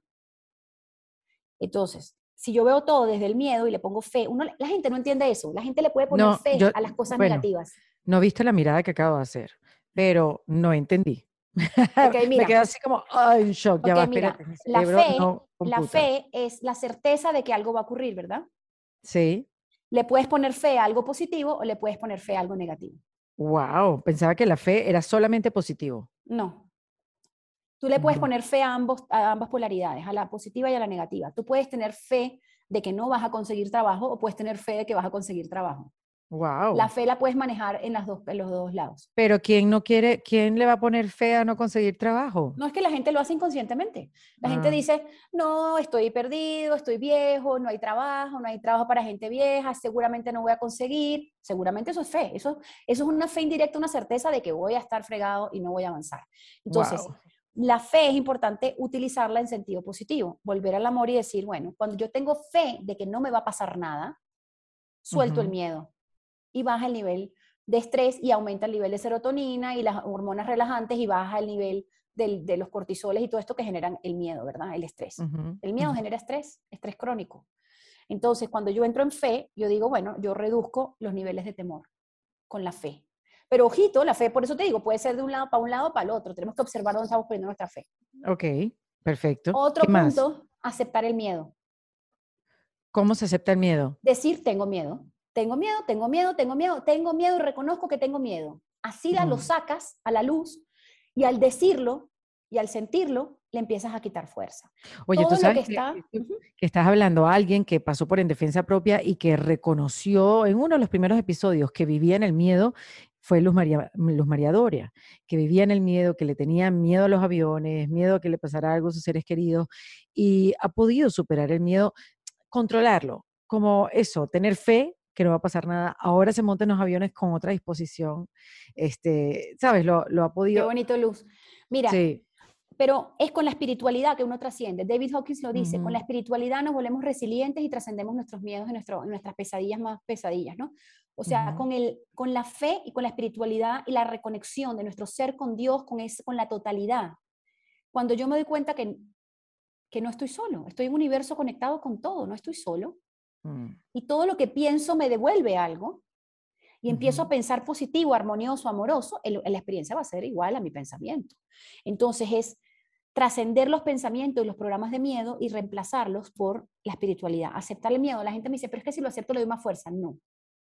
Entonces, si yo veo todo desde el miedo y le pongo fe, la gente no entiende eso, la gente le puede poner
No,
fe a las cosas
bueno,
negativas.
no viste la mirada que acabo de hacer, pero no entendí.
Ok,
Me
mira,
quedé así como, ay, en shock, ya
ok,
va,
mira,
espérate, mi cerebro no
la
computa.
fe es la certeza de que algo va a ocurrir, ¿verdad?
Sí,
Le puedes poner fe a algo positivo o le puedes poner fe a algo negativo.
wow, pensaba que la fe era solamente positivo.
No, tú le puedes
No,
poner fe a ambas polaridades, a la positiva y a la negativa. Tú puedes tener fe de que no vas a conseguir trabajo o puedes tener fe de que vas a conseguir trabajo. La
wow.
fe la puedes manejar en los dos lados.
Pero ¿quién no quiere, quién le va a poner fe a no conseguir trabajo?
No es que la gente lo hace inconscientemente. La gente
Ah,
dice, no, estoy perdido, estoy viejo, no hay trabajo para gente vieja, seguramente no voy a conseguir. Seguramente eso es fe. Eso es una fe indirecta, una certeza de que voy a estar fregado y no voy a avanzar. Entonces,
wow.
la fe es importante utilizarla en sentido positivo, volver al amor y decir, bueno, cuando yo tengo fe de que no me va a pasar nada, suelto el
Ujú,
miedo y baja el nivel de estrés y aumenta el nivel de serotonina y las hormonas relajantes y baja el nivel de los cortisoles y todo esto que generan el miedo, ¿verdad? El estrés.
ujú,
El miedo
ujú.
genera estrés, estrés crónico. Entonces, cuando yo entro en fe, yo digo, bueno, yo reduzco los niveles de temor con la fe. Pero ojito, la fe, por eso te digo, puede ser de un lado o para el otro. Tenemos que observar dónde estamos poniendo nuestra fe.
Ok, perfecto. ¿Qué
Otro
más?
punto, aceptar el miedo.
¿Cómo se acepta el miedo?
Decir, tengo miedo. Tengo miedo, tengo miedo, tengo miedo, tengo miedo y reconozco que tengo miedo. Así lo
Mm.
sacas a la luz y al decirlo y al sentirlo, le empiezas a quitar fuerza.
Oye, tú
Todo lo que
sabes que,
está...
que estás hablando a alguien que pasó por en defensa propia y que reconoció en uno de los primeros episodios que vivía en el miedo, fue Luz María Doria, que vivía en el miedo, que le tenía miedo a los aviones, miedo a que le pasara algo a sus seres queridos, y ha podido superar el miedo, controlarlo, como eso, tener fe que no va a pasar nada. Ahora se monta en los aviones con otra disposición, ¿sabes? Lo ha
Qué
podido,
bonito, Luz. Mira,
sí.
pero es con la espiritualidad que uno trasciende. David Hawkins lo dice, con la
Ujú,
espiritualidad nos volvemos resilientes y trascendemos nuestros miedos y nuestras pesadillas más pesadillas, ¿no? O sea,
ujú.
con la fe y con la espiritualidad y la reconexión de nuestro ser con Dios, con la totalidad. Cuando yo me doy cuenta que no estoy solo, estoy en un universo conectado con todo, no estoy solo.
Mm,
Y todo lo que pienso me devuelve algo y empiezo a
ujú.
pensar positivo, armonioso, amoroso, la experiencia va a ser igual a mi pensamiento. Entonces es trascender los pensamientos y los programas de miedo y reemplazarlos por la espiritualidad. Aceptar el miedo. La gente me dice, pero es que si lo acepto le doy más fuerza. No.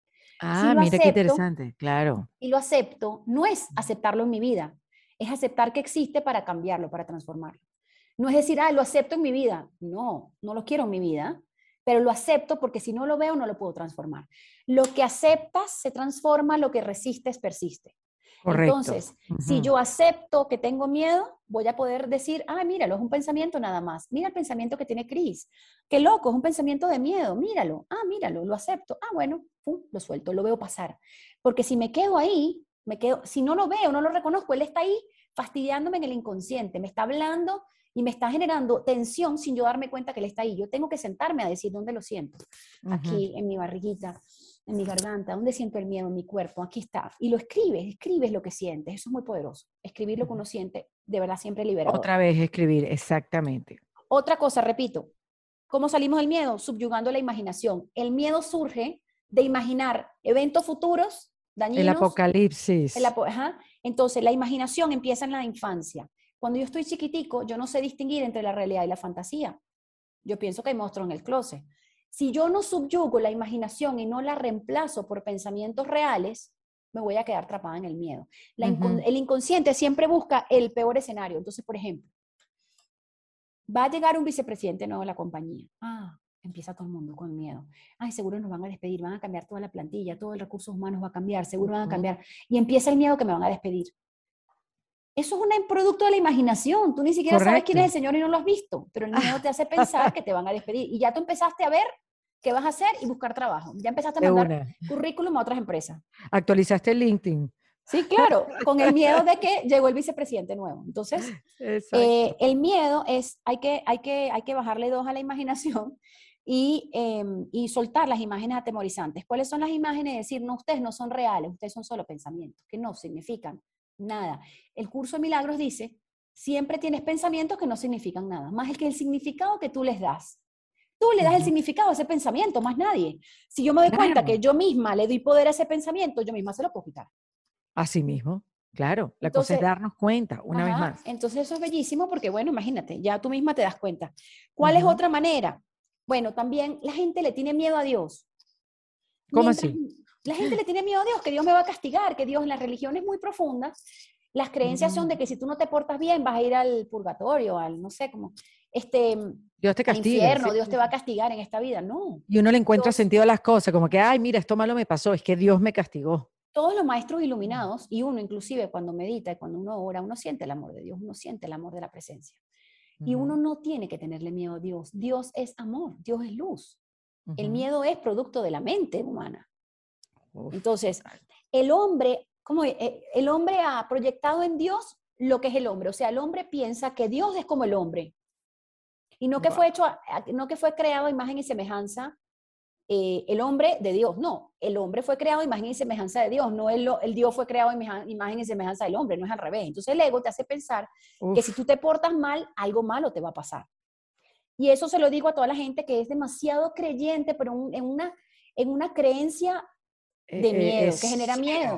Si
Ah,
lo
mira qué
acepto,
interesante, claro.
y lo acepto, no es aceptarlo en mi vida, es aceptar que existe para cambiarlo, para transformarlo. No es decir, ah, lo acepto en mi vida. No, no lo quiero en mi vida, pero lo acepto porque si no lo veo no lo puedo transformar. Lo que aceptas se transforma, lo que resistes persiste.
Correcto.
Entonces, si
Ujú,
yo acepto que tengo miedo, voy a poder decir, ah, míralo, es un pensamiento nada más. Mira el pensamiento que tiene Cris. Qué loco, es un pensamiento de miedo. Míralo. Ah, míralo, lo acepto. Ah, bueno, pum, lo suelto, lo veo pasar. Porque si me quedo ahí, si no lo veo, no lo reconozco, él está ahí fastidiándome en el inconsciente, me está hablando y me está generando tensión sin yo darme cuenta que él está ahí. Yo tengo que sentarme a decir dónde lo siento.
ujú,
Aquí, en mi barriguita, en mi garganta, dónde siento el miedo en mi cuerpo, aquí está. Y lo escribes lo que sientes, eso es muy poderoso. Escribir lo que
ujú.
uno siente, de verdad, siempre liberador.
Otra vez escribir, exactamente.
Otra cosa, repito, ¿cómo salimos del miedo? Subyugando la imaginación. El miedo surge de imaginar eventos futuros
El
dañinos.
apocalipsis.
Ajá. Entonces, la imaginación empieza en la infancia. Cuando yo estoy chiquitico, yo no sé distinguir entre la realidad y la fantasía. Yo pienso que hay monstruos en el closet. Si yo no subyugo la imaginación y no la reemplazo por pensamientos reales, me voy a quedar atrapada en el miedo.
Ujú.
El inconsciente siempre busca el peor escenario. Entonces, por ejemplo, va a llegar un vicepresidente nuevo de la compañía. Ah, empieza todo el mundo con miedo. Ay, seguro nos van a despedir, van a cambiar toda la plantilla, todo el recursos humanos va a cambiar, seguro van a
Ujú.
cambiar. Y empieza el miedo que me van a despedir. Eso es un producto de la imaginación. Tú ni siquiera sabes quién es el
Correcto.
Señor y no lo has visto, pero el miedo te hace pensar que te van a despedir. Y ya tú empezaste a ver qué vas a hacer y buscar trabajo. Ya empezaste a
De
mandar
una.
currículum a otras empresas.
Actualizaste el LinkedIn.
Sí, claro, con el miedo de que llegó el vicepresidente nuevo. Entonces,
Exacto.
el miedo es, hay que bajarle dos a la imaginación y soltar las imágenes atemorizantes. ¿Cuáles son las imágenes? Decir, no, ustedes no son reales, ustedes son solo pensamientos, que no significan nada. El curso de milagros dice, siempre tienes pensamientos que no significan nada, más el significado que tú les das. Tú le das el
Ujú.
significado a ese pensamiento, más nadie. Si yo me doy cuenta que
Claro.
yo misma le doy poder a ese pensamiento, yo misma se lo puedo quitar.
Así mismo. Claro. La cosa es
Entonces,
darnos cuenta, una vez
ajá,
más.
entonces eso es bellísimo porque, bueno, imagínate, ya tú misma te das cuenta. ¿Cuál es
Ujú.
otra manera? Bueno, también la gente le tiene miedo a Dios.
¿Cómo
Mientras
así?
la gente le tiene miedo a Dios, que Dios me va a castigar, que Dios en las religiones muy profundas, las creencias son de
Mm.
que si tú no te portas bien vas a ir al purgatorio, al, no sé, como, este,
Dios te
al
castiga. Sí,
infierno, Dios
sí,
te va a
sí.
castigar en esta vida. No,
Y uno le encuentra
Dios,
sentido a las cosas, como que, ay, mira, esto malo me pasó, es que Dios me castigó.
todos los maestros iluminados, y uno inclusive cuando medita y cuando uno ora, uno siente el amor de Dios, uno siente el amor de la presencia. Y uno
Ujú,
no tiene que tenerle miedo a Dios. Dios es amor, Dios es luz. El
ujú.
miedo es producto de la mente humana.
Uf,
Entonces,
total.
el hombre ha proyectado en Dios lo que es el hombre. O sea, el hombre piensa que Dios es como el hombre. Y no que fue
Wow.
hecho, no que fue creado a imagen y semejanza el hombre de Dios. No, el hombre fue creado a imagen y semejanza de Dios. No el Dios fue creado a imagen y semejanza del hombre. No es al revés. Entonces el ego te hace pensar que si tú
Uf.
te portas mal, algo malo te va a pasar. Y eso se lo digo a toda la gente que es demasiado creyente, pero en una creencia de miedo, que genera
Ciega.
miedo.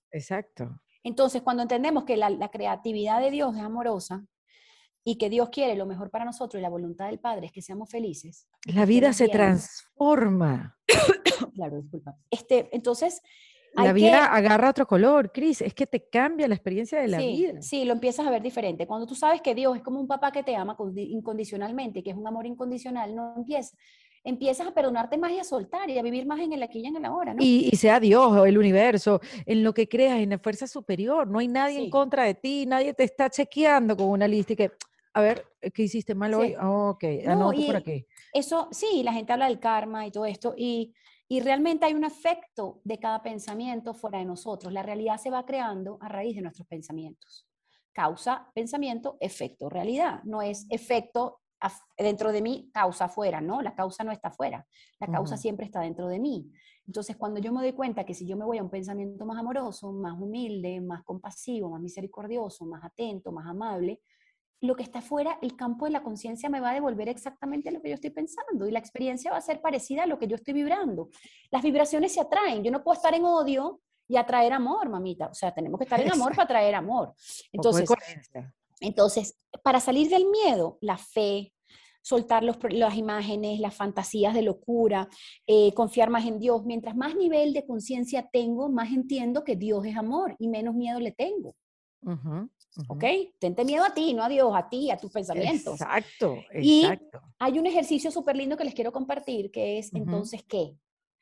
Exacto.
Entonces, cuando entendemos que la creatividad de Dios es amorosa y que Dios quiere lo mejor para nosotros y la voluntad del Padre es que seamos felices y que
La vida
estemos
se
bien,
transforma.
claro, disculpa. Entonces,
La
hay
vida
que,
agarra otro color, Cris. Es que te cambia la experiencia de la
sí,
vida.
sí, lo empiezas a ver diferente. Cuando tú sabes que Dios es como un papá que te ama incondicionalmente, que es un amor incondicional, no empiezas a perdonarte más y a soltar y a vivir más en el aquí y en el ahora, ¿no?
Y sea Dios o el universo, en lo que creas, en la fuerza superior. No hay nadie en
Sí,
contra de ti, nadie te está chequeando con una lista y que, a ver, ¿qué hiciste mal hoy?
sí.
Ah, ok,
No,
anoto por
y
aquí.
eso, sí, la gente habla del karma y todo esto, y realmente hay un efecto de cada pensamiento fuera de nosotros. La realidad se va creando a raíz de nuestros pensamientos. Causa, pensamiento, efecto, realidad. No es efecto dentro de mí, causa afuera, ¿no? La causa no está afuera, la causa
Ujú.
siempre está dentro de mí. Entonces, cuando yo me doy cuenta que si yo me voy a un pensamiento más amoroso, más humilde, más compasivo, más misericordioso, más atento, más amable, lo que está afuera, el campo de la conciencia me va a devolver exactamente lo que yo estoy pensando y la experiencia va a ser parecida a lo que yo estoy vibrando. Las vibraciones se atraen. Yo no puedo estar en odio y atraer amor, mamita. O sea, tenemos que estar en amor para
Exacto.
atraer amor.
Un poco de
Entonces,
coherencia.
entonces, para salir del miedo, la fe, soltar las imágenes, las fantasías de locura, confiar más en Dios. Mientras más nivel de conciencia tengo, más entiendo que Dios es amor y menos miedo le tengo.
Ujú,
¿Ok?
ujú.
Tente miedo a ti, no a Dios, a ti, a tus pensamientos.
Exacto,
Y
exacto.
hay un ejercicio súper lindo que les quiero compartir, que es
Ujú.
entonces, ¿qué?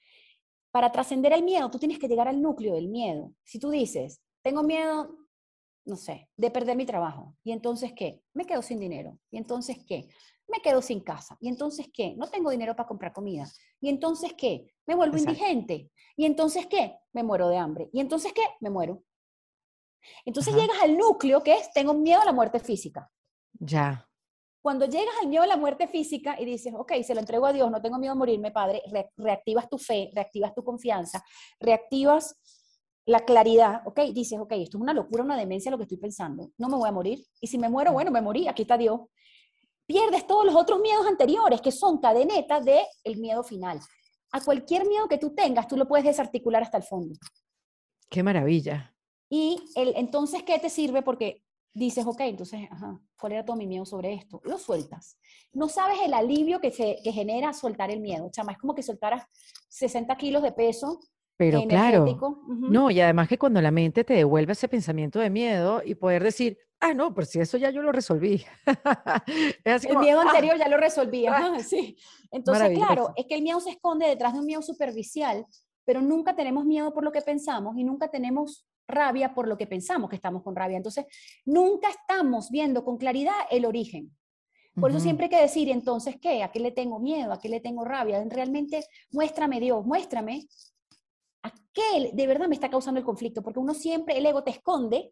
Para trascender el miedo, tú tienes que llegar al núcleo del miedo. Si tú dices, tengo miedo, no sé, de perder mi trabajo, ¿y entonces qué? Me quedo sin dinero. ¿Y entonces qué? Me quedo sin casa. ¿Y entonces qué? No tengo dinero para comprar comida. ¿Y entonces qué? Me vuelvo
Exacto.
indigente. ¿Y entonces qué? Me muero de hambre. ¿Y entonces qué? Me muero. Entonces
Ajá.
llegas al núcleo que es, tengo miedo a la muerte física.
Ya.
Cuando llegas al miedo a la muerte física y dices, ok, se lo entrego a Dios, no tengo miedo a morirme, Padre, reactivas tu fe, reactivas tu confianza, reactivas la claridad, ok, dices, ok, esto es una locura, una demencia lo que estoy pensando, no me voy a morir, y si me muero, bueno, me morí, aquí está Dios. Pierdes todos los otros miedos anteriores, que son cadenetas del miedo final. A cualquier miedo que tú tengas, tú lo puedes desarticular hasta el fondo.
Qué maravilla.
Y entonces, ¿qué te sirve? Porque dices, ok, entonces, ajá, ¿cuál era todo mi miedo sobre esto? Lo sueltas. No sabes el alivio que genera soltar el miedo. Chama, es como que soltaras 60 kilos de peso
Pero claro,
energético.
no, y además que cuando la mente te devuelve ese pensamiento de miedo y poder decir, ah, no, pues si eso ya yo lo resolví. Es así
El
como,
miedo
ah,
anterior ya lo resolví, ajá,
exacto,
sí. Entonces, claro,
maravilloso.
es que el miedo se esconde detrás de un miedo superficial, pero nunca tenemos miedo por lo que pensamos y nunca tenemos rabia por lo que pensamos que estamos con rabia. Entonces, nunca estamos viendo con claridad el origen. Por eso
Ujú.
siempre hay que decir, entonces, ¿qué? ¿A qué le tengo miedo? ¿A qué le tengo rabia? Realmente, muéstrame Dios, muéstrame a qué de verdad me está causando el conflicto, porque uno siempre, el ego te esconde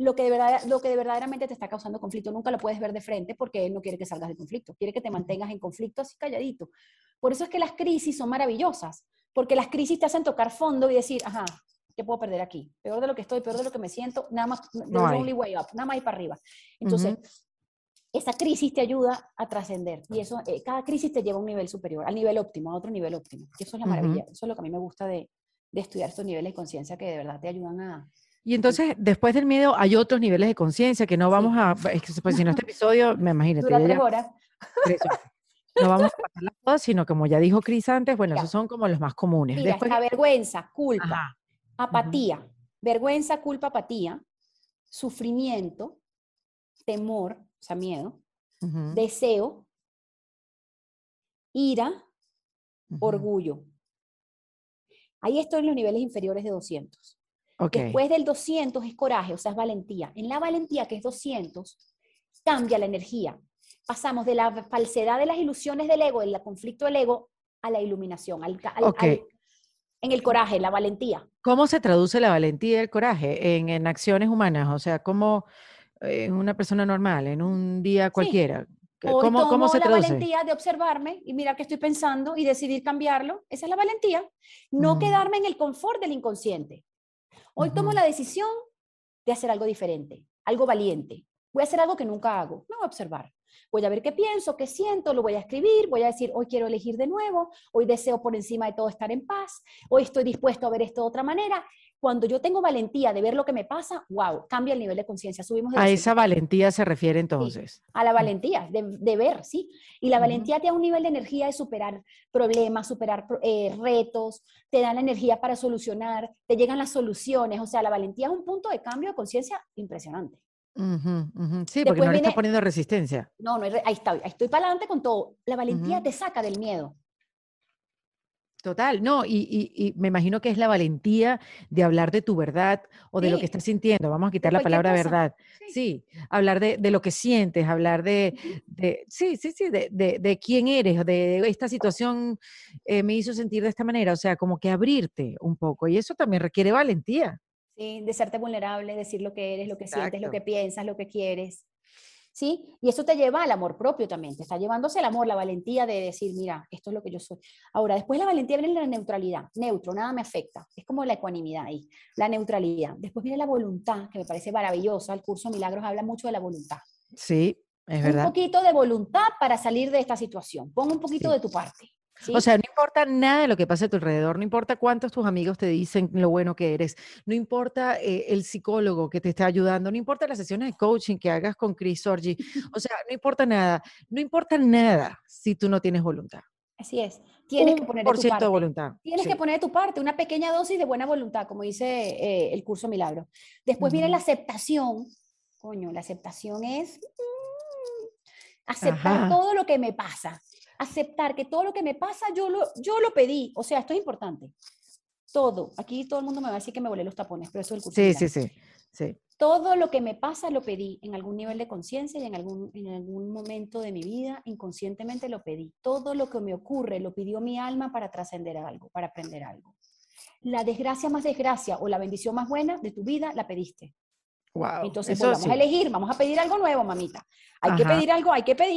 lo que de verdaderamente te está causando conflicto. Nunca lo puedes ver de frente porque él no quiere que salgas del conflicto, quiere que te mantengas en conflicto así calladito. Por eso es que las crisis son maravillosas, porque las crisis te hacen tocar fondo y decir, ajá, ¿qué puedo perder aquí? Peor de lo que estoy, peor de lo que me siento, nada más,
No
there's only
hay.
way up, nada más ir para arriba. Entonces,
Ujú,
esa crisis te ayuda a trascender y eso, cada crisis te lleva a un nivel superior, al nivel óptimo, a otro nivel óptimo. Y eso es la
ujú.
maravilla, eso es lo que a mí me gusta de estudiar estos niveles de conciencia que de verdad te ayudan
Y
a
entonces, después del miedo, hay otros niveles de conciencia que no vamos
sí,
a, es que, pues si no este episodio, me imagínate,
dura
ya
tres
llevamos
horas.
3 horas. No vamos a pasarlas todas, sino como ya dijo Cris antes, bueno, esos
Mira,
son como los más comunes.
mira,
Después
está
viene,
vergüenza, culpa,
ajá. Ujú,
apatía, vergüenza, culpa, apatía, sufrimiento, temor, o sea, miedo,
ujú,
deseo, ira,
ujú.
orgullo. Ahí estoy en los niveles inferiores de 200.
Ok.
Después del 200 es coraje, o sea, es valentía. En la valentía, que es 200, cambia la energía. Pasamos de la falsedad de las ilusiones del ego, del conflicto del ego, a la iluminación,
Ok.
en el coraje, la valentía.
¿Cómo se traduce la valentía y el coraje en acciones humanas? O sea, ¿cómo en una persona normal, en un día
Sí,
cualquiera?
hoy
¿Cómo
tomo
se
la
traduce?
valentía de observarme y mirar qué estoy pensando y decidir cambiarlo. Esa es la valentía. No
Mm,
quedarme en el confort del inconsciente. Hoy tomo
ujú,
la decisión de hacer algo diferente, algo valiente. Voy a hacer algo que nunca hago. Me voy a observar. Voy a ver qué pienso, qué siento, lo voy a escribir, voy a decir, hoy quiero elegir de nuevo, hoy deseo por encima de todo estar en paz, hoy estoy dispuesto a ver esto de otra manera. Cuando yo tengo valentía de ver lo que me pasa, wow, cambia el nivel de conciencia, subimos de
A esa
200.
valentía se refiere
Sí,
entonces.
a la valentía de ver, ¿sí? Y la
Ujú.
valentía te da un nivel de energía de superar problemas, superar retos, te da la energía para solucionar, te llegan las soluciones, o sea, la valentía es un punto de cambio de conciencia impresionante.
Ujú, ujú. Sí, porque
Después
no le estás
viene,
poniendo resistencia.
no, no, ahí estoy para adelante con todo. La valentía
Ujú.
te saca del miedo.
Total, no, y me imagino que es la valentía de hablar de tu verdad o de lo que
Sí,
estás sintiendo. Vamos a
de
quitar la
cualquier
palabra
cosa.
verdad.
Sí.
Sí, hablar de lo que sientes, hablar
Ujú.
sí, sí, sí, de quién eres, de esta situación me hizo sentir de esta manera, o sea, como que abrirte un poco. Y eso también requiere valentía.
Sí, de serte vulnerable, decir lo que eres, lo que sientes, lo
Exacto.
que piensas, lo que quieres. ¿Sí? Y eso te lleva al amor propio también, te está llevándose el amor, la valentía de decir, mira, esto es lo que yo soy. Ahora, después la valentía viene la neutralidad, neutro, nada me afecta, es como la ecuanimidad ahí, la neutralidad. Después viene la voluntad, que me parece maravillosa, el curso Milagros habla mucho de la voluntad.
Sí, es
Un
verdad.
poquito de voluntad para salir de esta situación, pon un poquito
Sí.
de tu parte,
O
¿sí?
sea, no importa nada de lo que pase a tu alrededor, no importa cuántos tus amigos te dicen lo bueno que eres, no importa el psicólogo que te está ayudando, no importa las sesiones de coaching que hagas con Chris Orgi, o sea, no importa nada si tú no tienes voluntad.
Así es, tienes que
Un
poner de
por
tu
ciento de
parte.
voluntad,
Tienes que
sí.
poner de tu parte una pequeña dosis de buena voluntad, como dice el curso Milagro. Después viene la
Ujú.
aceptación. Coño, la aceptación es aceptar
Ajá,
todo lo que me pasa. Aceptar que todo lo que me pasa yo lo pedí. O sea, esto es importante. Todo. Aquí todo el mundo me va a decir que me volé los tapones, pero eso es el curso
sí, sí,
Milagro.
sí, sí.
Todo lo que me pasa lo pedí en algún nivel de conciencia y en algún momento de mi vida inconscientemente lo pedí. Todo lo que me ocurre lo pidió mi alma para trascender algo, para aprender algo. La desgracia más desgracia o la bendición más buena de tu vida la pediste.
Wow,
Entonces
eso
volvamos a
sí.
elegir, vamos a pedir algo nuevo, mamita. Hay que
Ajá.
pedir algo,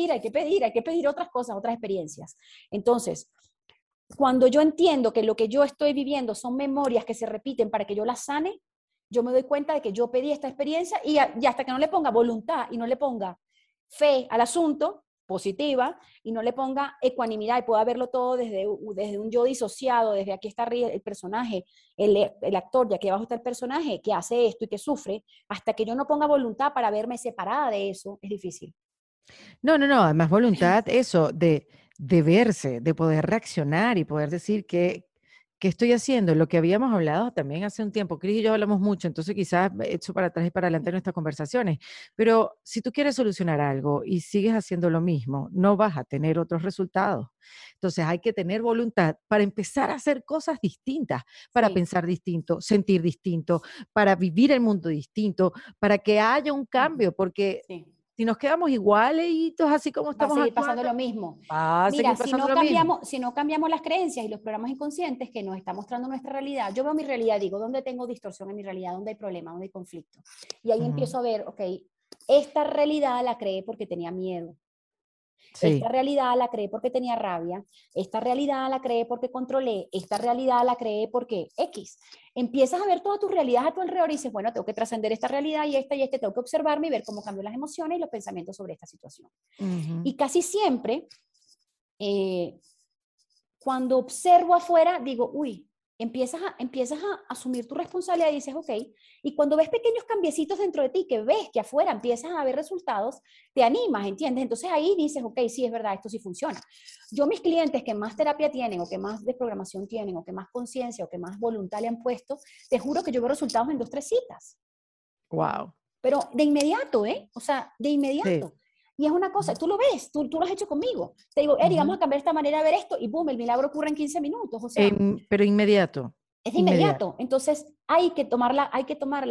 hay que pedir otras cosas, otras experiencias. Entonces, cuando yo entiendo que lo que yo estoy viviendo son memorias que se repiten para que yo las sane, yo me doy cuenta de que yo pedí esta experiencia y hasta que no le ponga voluntad y no le ponga fe al asunto, positiva, y no le ponga ecuanimidad y pueda verlo todo desde un yo disociado, desde aquí está arriba el personaje, el actor, y aquí abajo está el personaje que hace esto y que sufre, hasta que yo no ponga voluntad para verme separada de eso, es difícil.
No, no, no, además voluntad, eso, de verse, de poder reaccionar y poder decir que estoy haciendo, lo que habíamos hablado también hace un tiempo, Cris y yo hablamos mucho, entonces quizás he hecho para atrás y para adelante en nuestras conversaciones, pero si tú quieres solucionar algo y sigues haciendo lo mismo, no vas a tener otros resultados. Entonces hay que tener voluntad para empezar a hacer cosas distintas, para
Sí,
pensar distinto, sentir distinto, para vivir el mundo distinto, para que haya un cambio, porque
sí.
si nos quedamos igualitos, así como
Va a
estamos
seguir pasando
actuando,
lo mismo.
va a
Mira,
seguir pasando lo mismo.
si no cambiamos las creencias y los programas inconscientes que nos está mostrando nuestra realidad, yo veo mi realidad, digo, ¿dónde tengo distorsión en mi realidad? ¿Dónde hay problema? ¿Dónde hay conflicto? Y ahí
Ujú.
empiezo a ver, ok, esta realidad la creé porque tenía miedo. Esta
Sí.
realidad la creé porque tenía rabia, esta realidad la creé porque controlé, esta realidad la creé porque X. Empiezas a ver toda tu realidad a tu alrededor y dices, bueno, tengo que trascender esta realidad y este, tengo que observarme y ver cómo cambian las emociones y los pensamientos sobre esta situación.
Ujú.
Y casi siempre, eh, cuando observo afuera, digo, uy, empiezas a asumir tu responsabilidad y dices, ok, y cuando ves pequeños cambiecitos dentro de ti, que ves que afuera empiezas a ver resultados, te animas, ¿entiendes? Entonces ahí dices, ok, sí, es verdad, esto sí funciona. Yo mis clientes que más terapia tienen, o que más desprogramación tienen, o que más conciencia, o que más voluntad le han puesto, te juro que yo veo resultados en 2, 3 citas.
Wow.
Pero de inmediato, ¿eh? O sea, de
Sí.
inmediato. Y es una cosa,
Ujú.
tú lo ves, tú lo has hecho conmigo. Te digo, Eri, vamos
Ujú.
a cambiar esta manera de ver esto y boom, el milagro ocurre en 15 minutos. O sea,
Pero inmediato,
es de
inmediato.
inmediato. Entonces, hay que tomar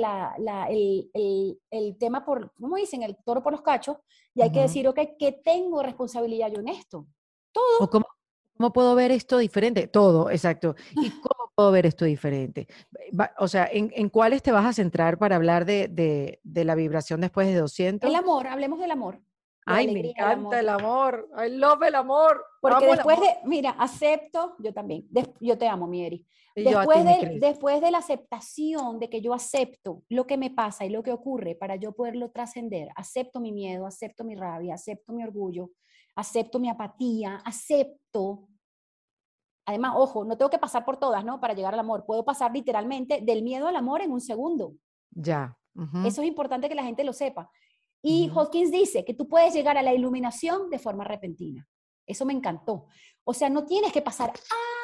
el tema por, ¿cómo dicen? El toro por los cachos y hay que
Ujú.
decir, ok, ¿qué tengo responsabilidad yo en esto?
¿O cómo puedo ver esto diferente? Todo, exacto. ¿Y cómo puedo ver esto diferente? O sea, ¿en cuáles te vas a centrar para hablar de la vibración después de
El
200?
amor, hablemos del amor. de
Ay, me
alegría, el
encanta
amor.
el amor. I love el amor.
Porque
Amo el
después
amor.
mira, acepto, yo también, yo te amo, mi Eri.
Y yo a ti, mi Cris.
Después de la aceptación de que yo acepto lo que me pasa y lo que ocurre para yo poderlo trascender, acepto mi miedo, acepto mi rabia, acepto mi orgullo, acepto mi apatía, acepto. Además, ojo, no tengo que pasar por todas, ¿no? Para llegar al amor. Puedo pasar literalmente del miedo al amor en un segundo.
Ya.
Eso es importante que la gente lo sepa. Y
Ujú.
Hawkins dice que tú puedes llegar a la iluminación de forma repentina. Eso me encantó. O sea, no tienes que pasar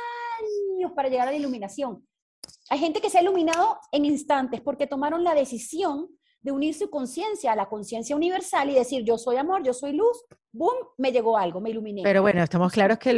años para llegar a la iluminación. Hay gente que se ha iluminado en instantes porque tomaron la decisión de unir su conciencia a la conciencia universal y decir, yo soy amor, yo soy luz, boom, me llegó algo, me iluminé.
Pero bueno, estamos
Eso,
claros que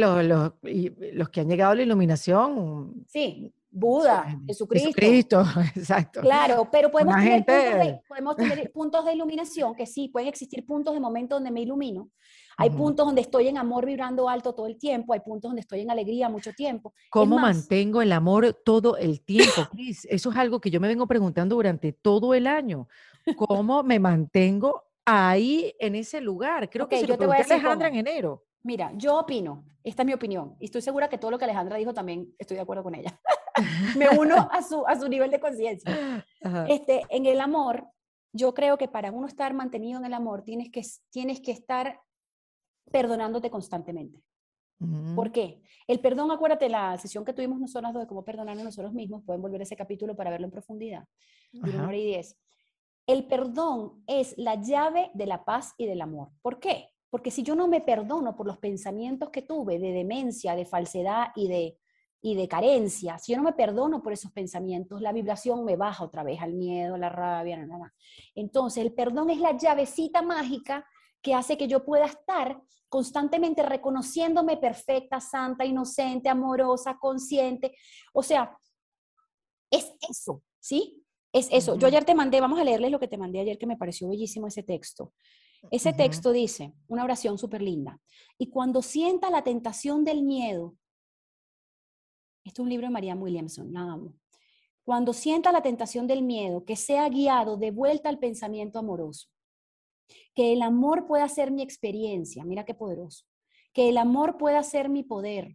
los que han llegado a la iluminación
sí,
son
Buda, Jesucristo.
Jesucristo, exacto.
Claro, pero
Una gente.
podemos tener puntos de iluminación, que sí, pueden existir puntos de momento donde me ilumino. Hay
Ujú.
puntos donde estoy en amor vibrando alto todo el tiempo, hay puntos donde estoy en alegría mucho tiempo. Es
¿Cómo
más,
mantengo el amor todo el tiempo, Cris? Eso es algo que yo me vengo preguntando durante todo el año. ¿Cómo me mantengo ahí en ese lugar? Creo
ok,
que se lo
yo te voy a
pregunté a
decir
Alejandra en
cómo.
enero.
Mira, yo opino, esta es mi opinión, y estoy segura que todo lo que Alejandra dijo también estoy de acuerdo con ella. Me uno a su nivel de conciencia.
Ajá.
En el amor, yo creo que para uno estar mantenido en el amor, tienes que estar perdonándote constantemente. ¿Por
Ujú.
qué? El perdón, acuérdate, la sesión que tuvimos nosotros de cómo perdonarnos nosotros mismos, pueden volver a ese capítulo para verlo en profundidad, dura 1 hora y 10. El perdón es la llave de la paz y del amor. ¿Por qué? Porque si yo no me perdono por los pensamientos que tuve de demencia, de falsedad y de carencia, si yo no me perdono por esos pensamientos, la vibración me baja otra vez al miedo, a la rabia, nada. Entonces, el perdón es la llavecita mágica que hace que yo pueda estar constantemente reconociéndome perfecta, santa, inocente, amorosa, consciente. O sea, es eso, ¿sí? Es eso. Yo
Ujú.
ayer te mandé, vamos a leerles lo que te mandé ayer, que me pareció bellísimo ese texto. Ese
Ujú.
texto dice, una oración súper linda, y cuando sienta la tentación del miedo, este es un libro de Marianne Williamson, la amo. Cuando sienta la tentación del miedo, que sea guiado de vuelta al pensamiento amoroso. Que el amor pueda ser mi experiencia, mira qué poderoso. Que el amor pueda ser mi poder.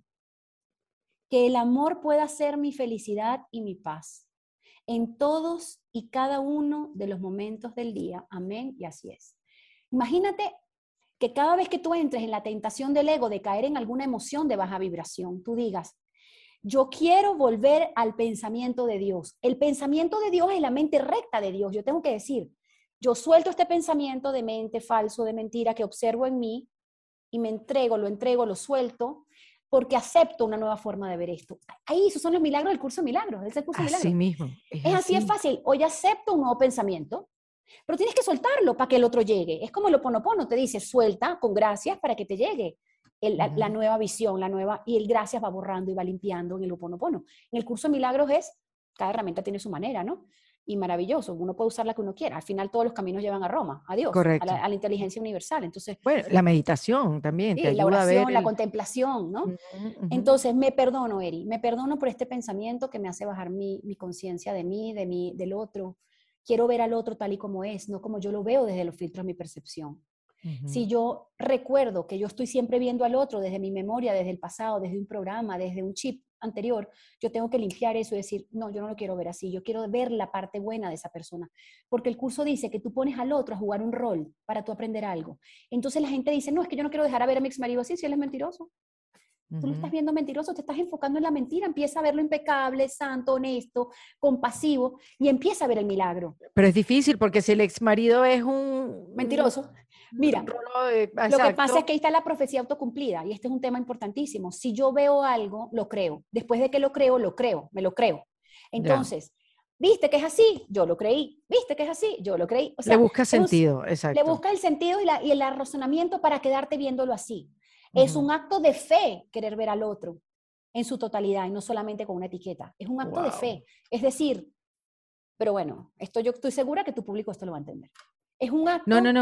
Que el amor pueda ser mi felicidad y mi paz. En todos y cada uno de los momentos del día. Amén, y así es. Imagínate que cada vez que tú entres en la tentación del ego de caer en alguna emoción de baja vibración, tú digas, yo quiero volver al pensamiento de Dios. El pensamiento de Dios es la mente recta de Dios. Yo tengo que decir, yo suelto este pensamiento de mente falso, de mentira que observo en mí y me entrego, lo suelto, porque acepto una nueva forma de ver esto. Ahí, esos son los milagros del curso de milagros, es el curso de
Así
milagros.
mismo, es
Es así, es
así.
fácil. Hoy acepto un nuevo pensamiento, pero tienes que soltarlo para que el otro llegue. Es como el Ho'oponopono, te dice, suelta con gracias para que te llegue la
Ujú.
nueva visión, y el gracias va borrando y va limpiando en el Ho'oponopono. En el curso de milagros cada herramienta tiene su manera, ¿no? Y maravilloso, uno puede usar la que uno quiera. Al final todos los caminos llevan a Roma, a Dios,
Correcto.
a la inteligencia universal. Entonces,
Bueno, la meditación también te
sí, la
ayuda a ver
oración, la
el...
contemplación, ¿no?
Ujú, ujú.
Entonces, me perdono, Eri, me perdono por este pensamiento que me hace bajar mi conciencia de mí, del otro. Quiero ver al otro tal y como es, no como yo lo veo desde los filtros de mi percepción.
Ujú.
Si yo recuerdo que yo estoy siempre viendo al otro desde mi memoria, desde el pasado, desde un programa, desde un chip anterior, yo tengo que limpiar eso y decir, no, yo no lo quiero ver así, yo quiero ver la parte buena de esa persona. Porque el curso dice que tú pones al otro a jugar un rol para tú aprender algo. Entonces la gente dice, no, es que yo no quiero dejar a ver a mi ex marido así, si él es mentiroso. Tú lo estás
Ujú.
viendo mentiroso, te estás enfocando en la mentira, empieza a verlo impecable, santo, honesto, compasivo y empieza a ver el milagro.
Pero es difícil porque si el ex marido es
Mentiroso. Mira,
rolo
lo que pasa es
exacto.
que ahí está la profecía autocumplida y este es un tema importantísimo. Si yo veo algo, lo creo. Después de que lo creo, me lo creo.
Ya.
Entonces, ¿viste que es así? Yo lo creí. ¿Viste que es así? Yo lo creí. O
Le
sea,
busca sentido,
le
exacto.
busca el sentido y el razonamiento para quedarte viéndolo así. Es
Ujú.
un acto de fe querer ver al otro en su totalidad y no solamente con una etiqueta. Es un acto de
Wow.
fe. Es decir, pero bueno, esto yo estoy segura que tu público esto lo va a entender. Es un
No, no,
acto,
no.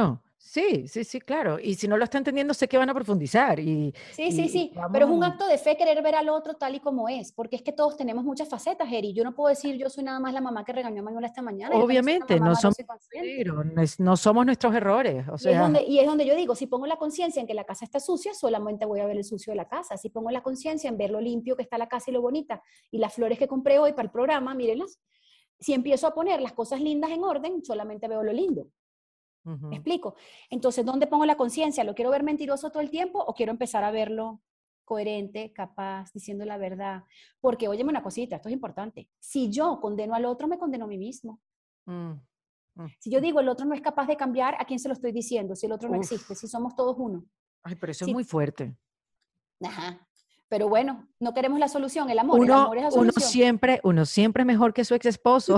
Sí, sí, sí, claro. Y si no lo está entendiendo, sé que van a profundizar
Sí, sí,
y
sí, pero es un
vamos,
acto de fe querer ver al otro tal y como es, porque es que todos tenemos muchas facetas, Eri. Yo no puedo decir yo soy nada más la mamá que regañó a Manuela esta mañana, yo también soy una
obviamente,
mamá
no somos
amorosa y consciente.
negros, no somos nuestros errores, o sea,
Y es donde yo digo, si pongo la conciencia en que la casa está sucia, solamente voy a ver el sucio de la casa. Si pongo la conciencia en ver lo limpio que está la casa y lo bonita, y las flores que compré hoy para el programa, mírenlas, si empiezo a poner las cosas lindas en orden, solamente veo lo lindo. ¿Me
ujú.
explico? Entonces, ¿dónde pongo la conciencia? ¿Lo quiero ver mentiroso todo el tiempo o quiero empezar a verlo coherente, capaz, diciendo la verdad? Porque, óyeme una cosita, esto es importante. Si yo condeno al otro, me condeno a mí mismo.
Mm, mm,
Si yo digo el otro no es capaz de cambiar, ¿a quién se lo estoy diciendo? Si el otro no existe,
uf,
si somos todos uno.
ay, pero eso es muy
Si,
fuerte.
ajá. Pero bueno, no queremos la solución, el amor es la solución.
Uno siempre mejor que su ex esposo.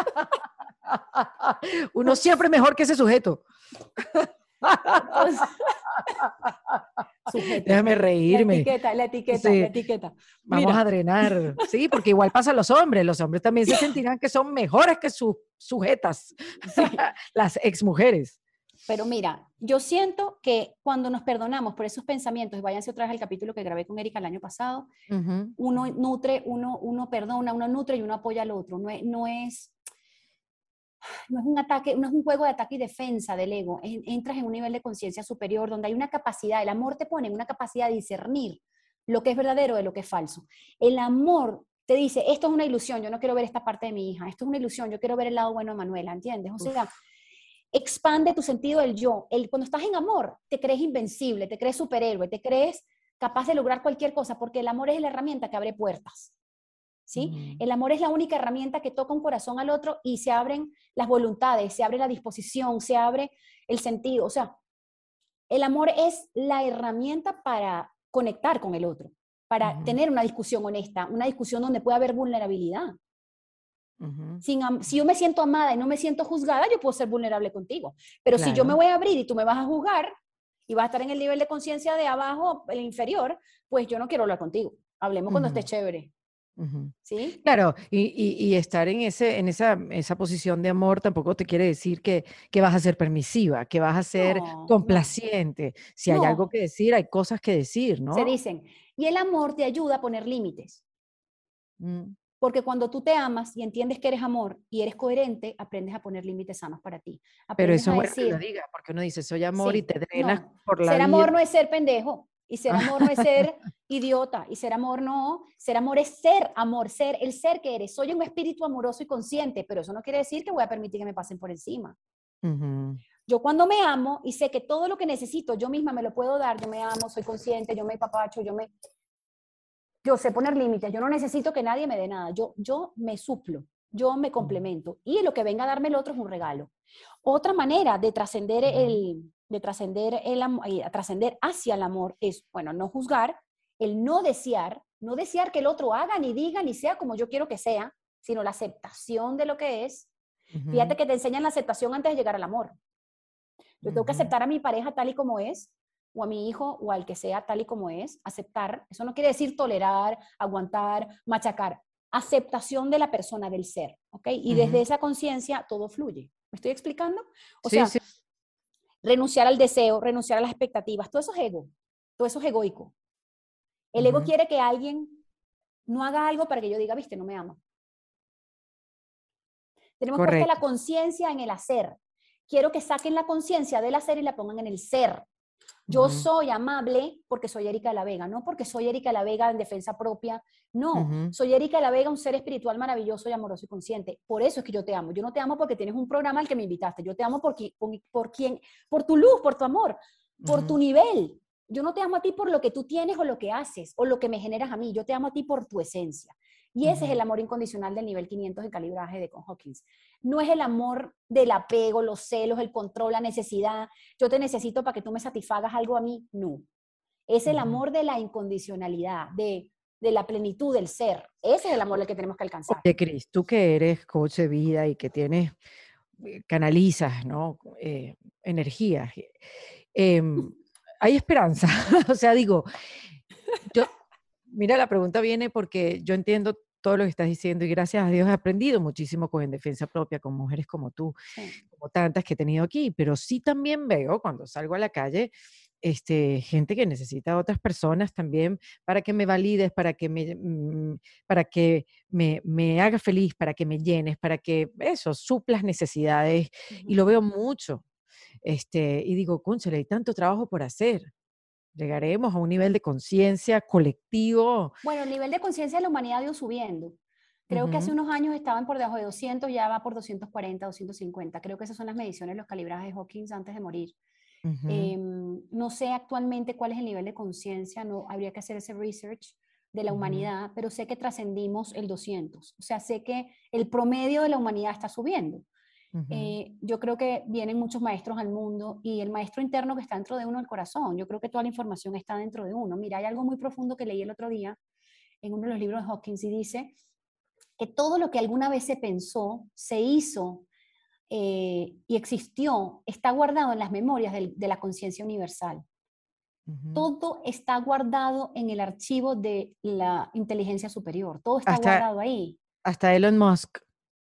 Uno siempre mejor que ese sujeto.
Entonces, sujeto,
Déjame
la
reírme.
etiqueta, la etiqueta, la
Sí,
etiqueta.
vamos a
Mira,
drenar. Sí, porque igual pasa a los hombres también se sentirán que son mejores que sus sujetas,
sí.
las exmujeres.
Pero mira, yo siento que cuando nos perdonamos por esos pensamientos, y váyanse otra vez al capítulo que grabé con Erika el año pasado,
Ujú,
uno nutre, uno perdona, uno nutre y uno apoya al otro. No es un ataque, no es un juego de ataque y defensa del ego. Entras en un nivel de conciencia superior donde hay una capacidad, el amor te pone en una capacidad de discernir lo que es verdadero de lo que es falso. El amor te dice, esto es una ilusión, yo no quiero ver esta parte de mi hija, esto es una ilusión, yo quiero ver el lado bueno de Manuela, ¿entiendes? O sea,
uf,
expande tu sentido del yo. Cuando estás en amor, te crees invencible, te crees superhéroe, te crees capaz de lograr cualquier cosa, porque el amor es la herramienta que abre puertas. ¿Sí?
ujú,
El amor es la única herramienta que toca un corazón al otro y se abren las voluntades, se abre la disposición, se abre el sentido. O sea, el amor es la herramienta para conectar con el otro, para
ujú,
tener una discusión honesta, una discusión donde pueda haber vulnerabilidad.
ujú.
Si yo me siento amada y no me siento juzgada, yo puedo ser vulnerable contigo. Pero si yo me
Claro.
voy a abrir y tú me vas a juzgar y vas a estar en el nivel de conciencia de abajo, el inferior, pues yo no quiero hablar contigo. Hablemos cuando esté
Ujú,
chévere.
ujú.
¿Sí?
Claro, y estar en esa posición de amor tampoco te quiere decir que vas a ser permisiva, que vas a ser
No, no,
complaciente. Si hay algo
no.
que decir, hay cosas que decir,
Se
¿no?
dicen. Y el amor te ayuda a poner límites.
Mm.
Porque cuando tú te amas y entiendes que eres amor y eres coherente, aprendes a poner límites sanos para ti.
Pero
Aprendes
eso
a
es bueno que lo
decir,
digas, porque uno dice, soy amor y
sí,
te drenas
no.
por la
Ser
vida.
amor no es ser pendejo. Y ser amor no es ser idiota. Y ser amor no. Ser amor es ser amor, ser el ser que eres. Soy un espíritu amoroso y consciente, pero eso no quiere decir que voy a permitir que me pasen por encima.
Ujú,
Yo cuando me amo y sé que todo lo que necesito yo misma me lo puedo dar, yo me amo, soy consciente, yo me papacho, yo sé poner límites, yo no necesito que nadie me dé nada, yo me suplo, yo me
ujú,
complemento y lo que venga a darme el otro es un regalo. Otra manera de trascender
ujú,
trascender hacia el amor es, bueno, no juzgar, el no desear que el otro haga, ni diga, ni sea como yo quiero que sea, sino la aceptación de lo que es. Fíjate
ujú,
que te enseñan la aceptación antes de llegar al amor. Yo tengo que
ujú.
aceptar a mi pareja tal y como es, o a mi hijo, o al que sea tal y como es. Aceptar, eso no quiere decir tolerar, aguantar, machacar. Aceptación de la persona, del ser, ¿ok? Y desde
Ujú.
esa conciencia todo fluye. ¿Me estoy explicando? O
Sí,
sea,
sí.
renunciar al deseo, renunciar a las expectativas, todo eso es ego, todo eso es egoico. El ego
Ujú.
quiere que alguien no haga algo para que yo diga, viste, no me ama. Tenemos puesta la
Correcto.
conciencia en el hacer. Quiero que saquen la conciencia del hacer y la pongan en el ser. Yo
Ujú,
soy amable porque soy Erika de la Vega, no porque soy Erika de la Vega en defensa propia, no,
ujú.
soy Erika de la Vega, un ser espiritual maravilloso y amoroso y consciente. Por eso es que yo te amo. Yo no te amo porque tienes un programa al que me invitaste, yo te amo por tu luz, por tu amor, por tu
Ujú,
nivel. Yo no te amo a ti por lo que tú tienes o lo que haces o lo que me generas a mí, yo te amo a ti por tu esencia. Y ese es el
ujú.
amor incondicional del nivel 500 de calibraje de Con Hawkins. No es el amor del apego, los celos, el control, la necesidad. Yo te necesito para que tú me satisfagas algo a mí. No. Es el
Ujú.
amor de la incondicionalidad, de la plenitud del ser. Ese es el amor al que tenemos que alcanzar.
Oye, Cris, tú que eres coach de vida y que tienes, canalizas, ¿no? Energías. em, ¿Hay esperanza? O sea, digo, yo, mira, la pregunta viene porque yo entiendo todo lo que estás diciendo y gracias a Dios he aprendido muchísimo con En Defensa Propia, con mujeres como tú,
Sí.
como tantas que he tenido aquí, pero sí también veo cuando salgo a la calle gente que necesita a otras personas también para que me valides, para que me haga feliz, para que me llenes, para que eso, suplas necesidades y lo
Ujú.
veo mucho. Y digo, cónchale, hay tanto trabajo por hacer. Llegaremos a un nivel de conciencia colectivo.
Bueno, el nivel de conciencia de la humanidad ha ido subiendo. Creo que hace
Ujú,
unos años estaban por debajo de 200, ya va por 240, 250. Creo que esas son las mediciones, los calibrajes de Hawkins antes de morir.
ujú,
No sé actualmente cuál es el nivel de conciencia, no habría que hacer ese research de la
ujú,
humanidad, pero sé que trascendimos el 200. O sea, sé que el promedio de la humanidad está subiendo.
ujú.
Yo creo que vienen muchos maestros al mundo y el maestro interno que está dentro de uno, el corazón. Yo creo que toda la información está dentro de uno. Mira, hay algo muy profundo que leí el otro día en uno de los libros de Hawkins y dice que todo lo que alguna vez se pensó, se hizo y existió, está guardado en las memorias de la conciencia universal.
Ujú.
Todo está guardado en el archivo de la inteligencia superior. Todo está
Hasta,
guardado ahí.
hasta Elon Musk,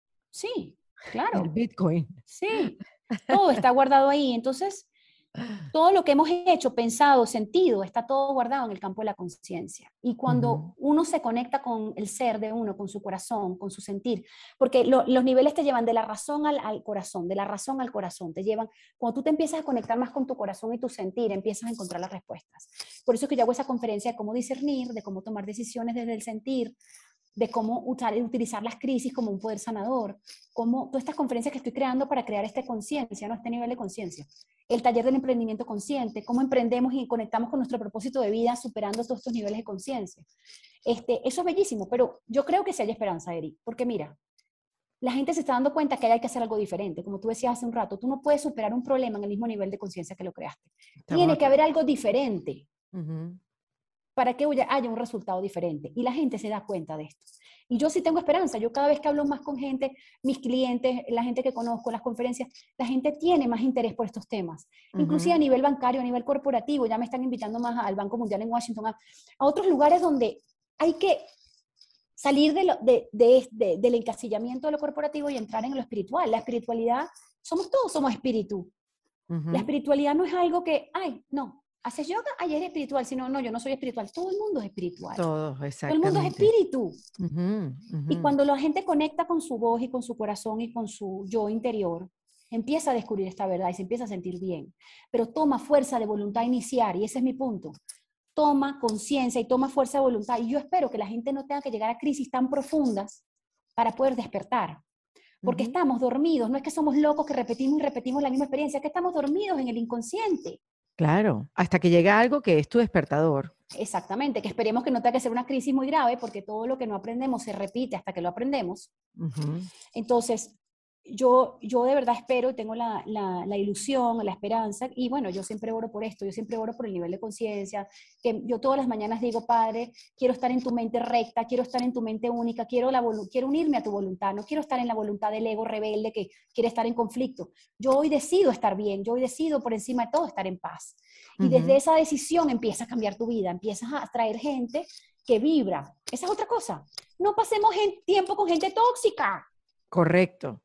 Sí,
el
claro.
Bitcoin.
Sí, todo está guardado ahí. Entonces, todo lo que hemos hecho, pensado, sentido, está todo guardado en el campo de la conciencia. Y
Ujú,
cuando uno se conecta con el ser de uno, con su corazón, con su sentir, porque los niveles te llevan de la razón al corazón, de la razón al corazón, te llevan, cuando tú te empiezas a conectar más con tu corazón y tu sentir, empiezas a encontrar las respuestas. Por eso es que yo hago esa conferencia de cómo discernir, de cómo tomar decisiones desde el sentir, de cómo utilizar las crisis como un poder sanador, como todas estas conferencias que estoy creando para crear esta conciencia, ¿no? Este nivel de conciencia. El taller del emprendimiento consciente, cómo emprendemos y conectamos con nuestro propósito de vida superando todos estos niveles de conciencia. Eso es bellísimo, pero yo creo que sí hay esperanza, Eri, porque mira, la gente se está dando cuenta que hay que hacer algo diferente. Como tú decías hace un rato, tú no puedes superar un problema en el mismo nivel de conciencia que lo creaste.
estamos de
Tiene que haber
acuerdo.
algo diferente
Ujú,
para que haya un resultado diferente. Y la gente se da cuenta de esto. Y yo sí tengo esperanza. Yo cada vez que hablo más con gente, mis clientes, la gente que conozco, las conferencias, la gente tiene más interés por estos temas. Inclusive a
ujú,
nivel bancario, a nivel corporativo, ya me están invitando más al Banco Mundial en Washington, a otros lugares donde hay que salir del encasillamiento de lo corporativo y entrar en lo espiritual. La espiritualidad, somos todos, somos espíritu. La
ujú.
espiritualidad no es algo que, ay, no, haces yoga, ay, eres espiritual, sino, no, yo no soy espiritual, todo el mundo es espiritual,
Todos,
todo el mundo es
exactamente.
espíritu.
Ujú,
Y
ujú.
cuando la gente conecta con su voz y con su corazón y con su yo interior, empieza a descubrir esta verdad y se empieza a sentir bien. Pero toma fuerza de voluntad iniciar, y ese es mi punto. Toma conciencia y toma fuerza de voluntad. Y yo espero que la gente no tenga que llegar a crisis tan profundas para poder despertar. Porque
Ujú.
estamos dormidos, no es que somos locos que repetimos y repetimos la misma experiencia, es que estamos dormidos en el inconsciente.
Claro, hasta que llega algo que es tu despertador.
Exactamente, que esperemos que no tenga que ser una crisis muy grave, porque todo lo que no aprendemos se repite hasta que lo aprendemos.
Ujú,
Entonces, yo de verdad espero y tengo la ilusión, la esperanza, y bueno, yo siempre oro por esto, yo siempre oro por el nivel de conciencia, que yo todas las mañanas digo, Padre, quiero estar en tu mente recta, quiero estar en tu mente única, quiero unirme a tu voluntad, no quiero estar en la voluntad del ego rebelde que quiere estar en conflicto. Yo hoy decido estar bien, yo hoy decido por encima de todo estar en paz. Y desde
ujú.
esa decisión empieza a cambiar tu vida, empiezas a atraer gente que vibra. Esa es otra cosa. No pasemos tiempo con gente tóxica.
Correcto.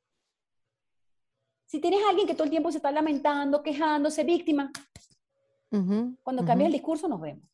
Si tienes a alguien que todo el tiempo se está lamentando, quejándose, víctima,
Ujú,
cuando
ujú.
cambies el discurso nos vemos.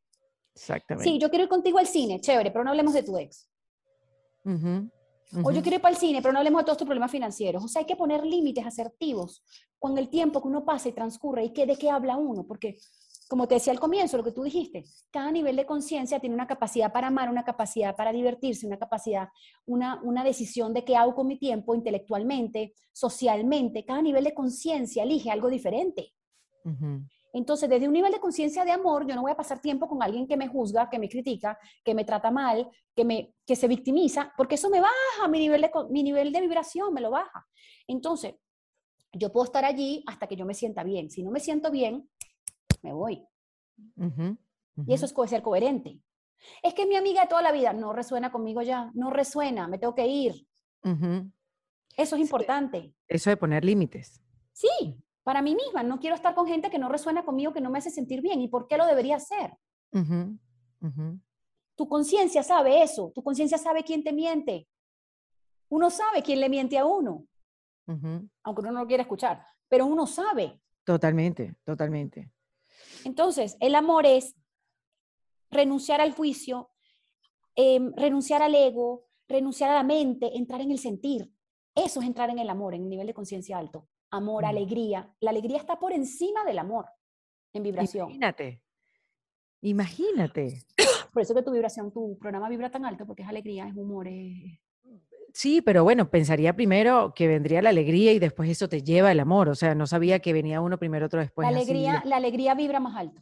Sí,
Exactamente.
yo quiero ir contigo al cine, chévere, pero no hablemos de tu ex.
Ujú,
O yo
ujú.
quiero ir para el cine, pero no hablemos de todos tus problemas financieros. O sea, hay que poner límites asertivos con el tiempo que uno pasa y transcurre y de qué habla uno. Porque, como te decía al comienzo, lo que tú dijiste, cada nivel de conciencia tiene una capacidad para amar, una capacidad para divertirse, una capacidad, una decisión de qué hago con mi tiempo intelectualmente, socialmente. Cada nivel de conciencia elige algo diferente.
Ujú.
Entonces, desde un nivel de conciencia de amor, yo no voy a pasar tiempo con alguien que me juzga, que me critica, que me trata mal, que se victimiza, porque eso me baja mi nivel de vibración, me lo baja. Entonces, yo puedo estar allí hasta que yo me sienta bien. Si no me siento bien, me voy.
Ujú,
Y eso
ujú,
es ser coherente. Es que mi amiga de toda la vida no resuena conmigo ya, no resuena, me tengo que ir.
ujú.
Eso es
Sí,
importante.
eso de poner límites.
Sí, para mí misma, no quiero estar con gente que no resuena conmigo, que no me hace sentir bien. ¿Y por qué lo debería hacer?
Ujú, ujú.
Tu conciencia sabe eso, tu conciencia sabe quién te miente. Uno sabe quién le miente a uno, aunque uno no lo quiera escuchar, pero uno sabe.
Totalmente, totalmente.
Entonces, el amor es renunciar al juicio, renunciar al ego, renunciar a la mente, entrar en el sentir. Eso es entrar en el amor, en un nivel de conciencia alto. Amor, alegría. La alegría está por encima del amor en vibración.
Imagínate, imagínate.
Por eso que tu vibración, tu programa vibra tan alto, porque es alegría, es humor, es...
Sí, pero bueno, pensaría primero que vendría la alegría y después eso te lleva el amor. O sea, no sabía que venía uno primero, otro después, así.
La alegría vibra más alto.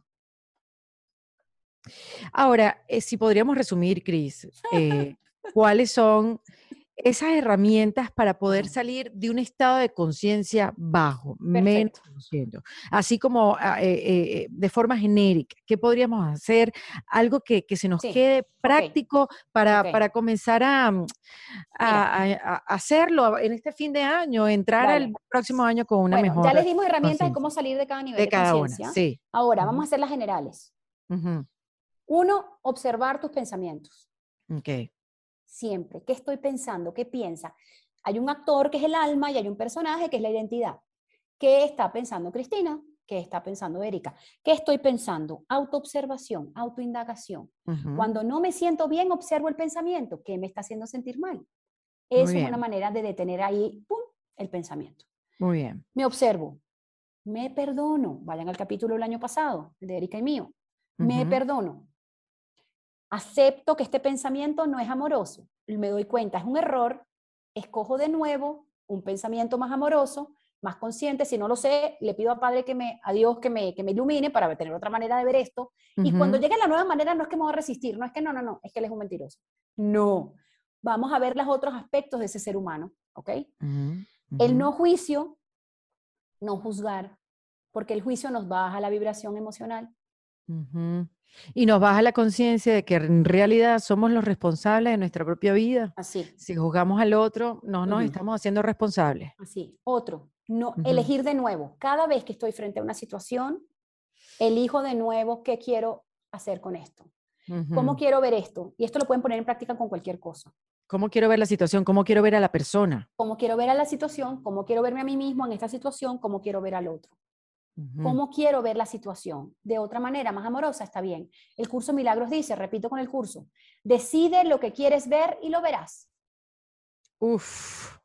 Ahora, si podríamos resumir, Cris, ¿cuáles son esas herramientas para poder salir de un estado de conciencia bajo, menos
Perfecto.
consciente? Así como de forma genérica, ¿qué podríamos hacer? Algo que se nos
Sí,
quede
ok,
práctico
ok.
para comenzar
Mira,
a hacerlo en este fin de año, entrar al
dale.
próximo año con una
Bueno, ya les
mejor
dimos herramientas de cómo
conciencia
salir de cada nivel
de
de
cada una.
conciencia.
Sí.
Ahora, vamos a
Ujú,
hacer las generales.
ujú.
Uno, observar tus pensamientos.
Ok.
Siempre. ¿Qué estoy pensando? ¿Qué piensa? Hay un actor que es el alma y hay un personaje que es la identidad. ¿Qué está pensando Cristina? ¿Qué está pensando Erika? ¿Qué estoy pensando? Autoobservación, autoindagación.
Ujú.
Cuando no me siento bien, observo el pensamiento. ¿Qué me está haciendo sentir mal?
Muy
Eso es una
bien,
manera de detener ahí, ¡pum!, el pensamiento.
muy bien.
Me observo, me perdono. Vayan al capítulo del año pasado, de Erika y mío. Me
Ujú,
perdono. Acepto que este pensamiento no es amoroso. Me doy cuenta, es un error. Escojo de nuevo un pensamiento más amoroso, más consciente. Si no lo sé, le pido a Dios que me ilumine para tener otra manera de ver esto. Y cuando
ujú,
llegue la nueva manera, no es que me voy a resistir, no es que no, es que él es un mentiroso. No. Vamos a ver los otros aspectos de ese ser humano, ¿ok?
ujú,
El
ujú,
no juicio, no juzgar, porque el juicio nos baja la vibración emocional.
ujú. Y nos baja la conciencia de que en realidad somos los responsables de nuestra propia vida.
Así.
Si juzgamos al otro, no nos
Ujú.
estamos haciendo responsables.
Así. Otro, no
Ujú,
elegir de nuevo. Cada vez que estoy frente a una situación, elijo de nuevo qué quiero hacer con esto. ¿Cómo
ujú.
quiero ver esto? Y esto lo pueden poner en práctica con cualquier cosa.
¿Cómo quiero ver la situación? ¿Cómo quiero ver a la persona?
¿Cómo quiero ver a la situación? ¿Cómo quiero verme a mí mismo en esta situación? ¿Cómo quiero ver al otro?
Ujú.
¿Cómo quiero ver la situación? De otra manera, más amorosa, está bien. El curso Milagros dice, repito con el curso, decide lo que quieres ver y lo verás.
Uf,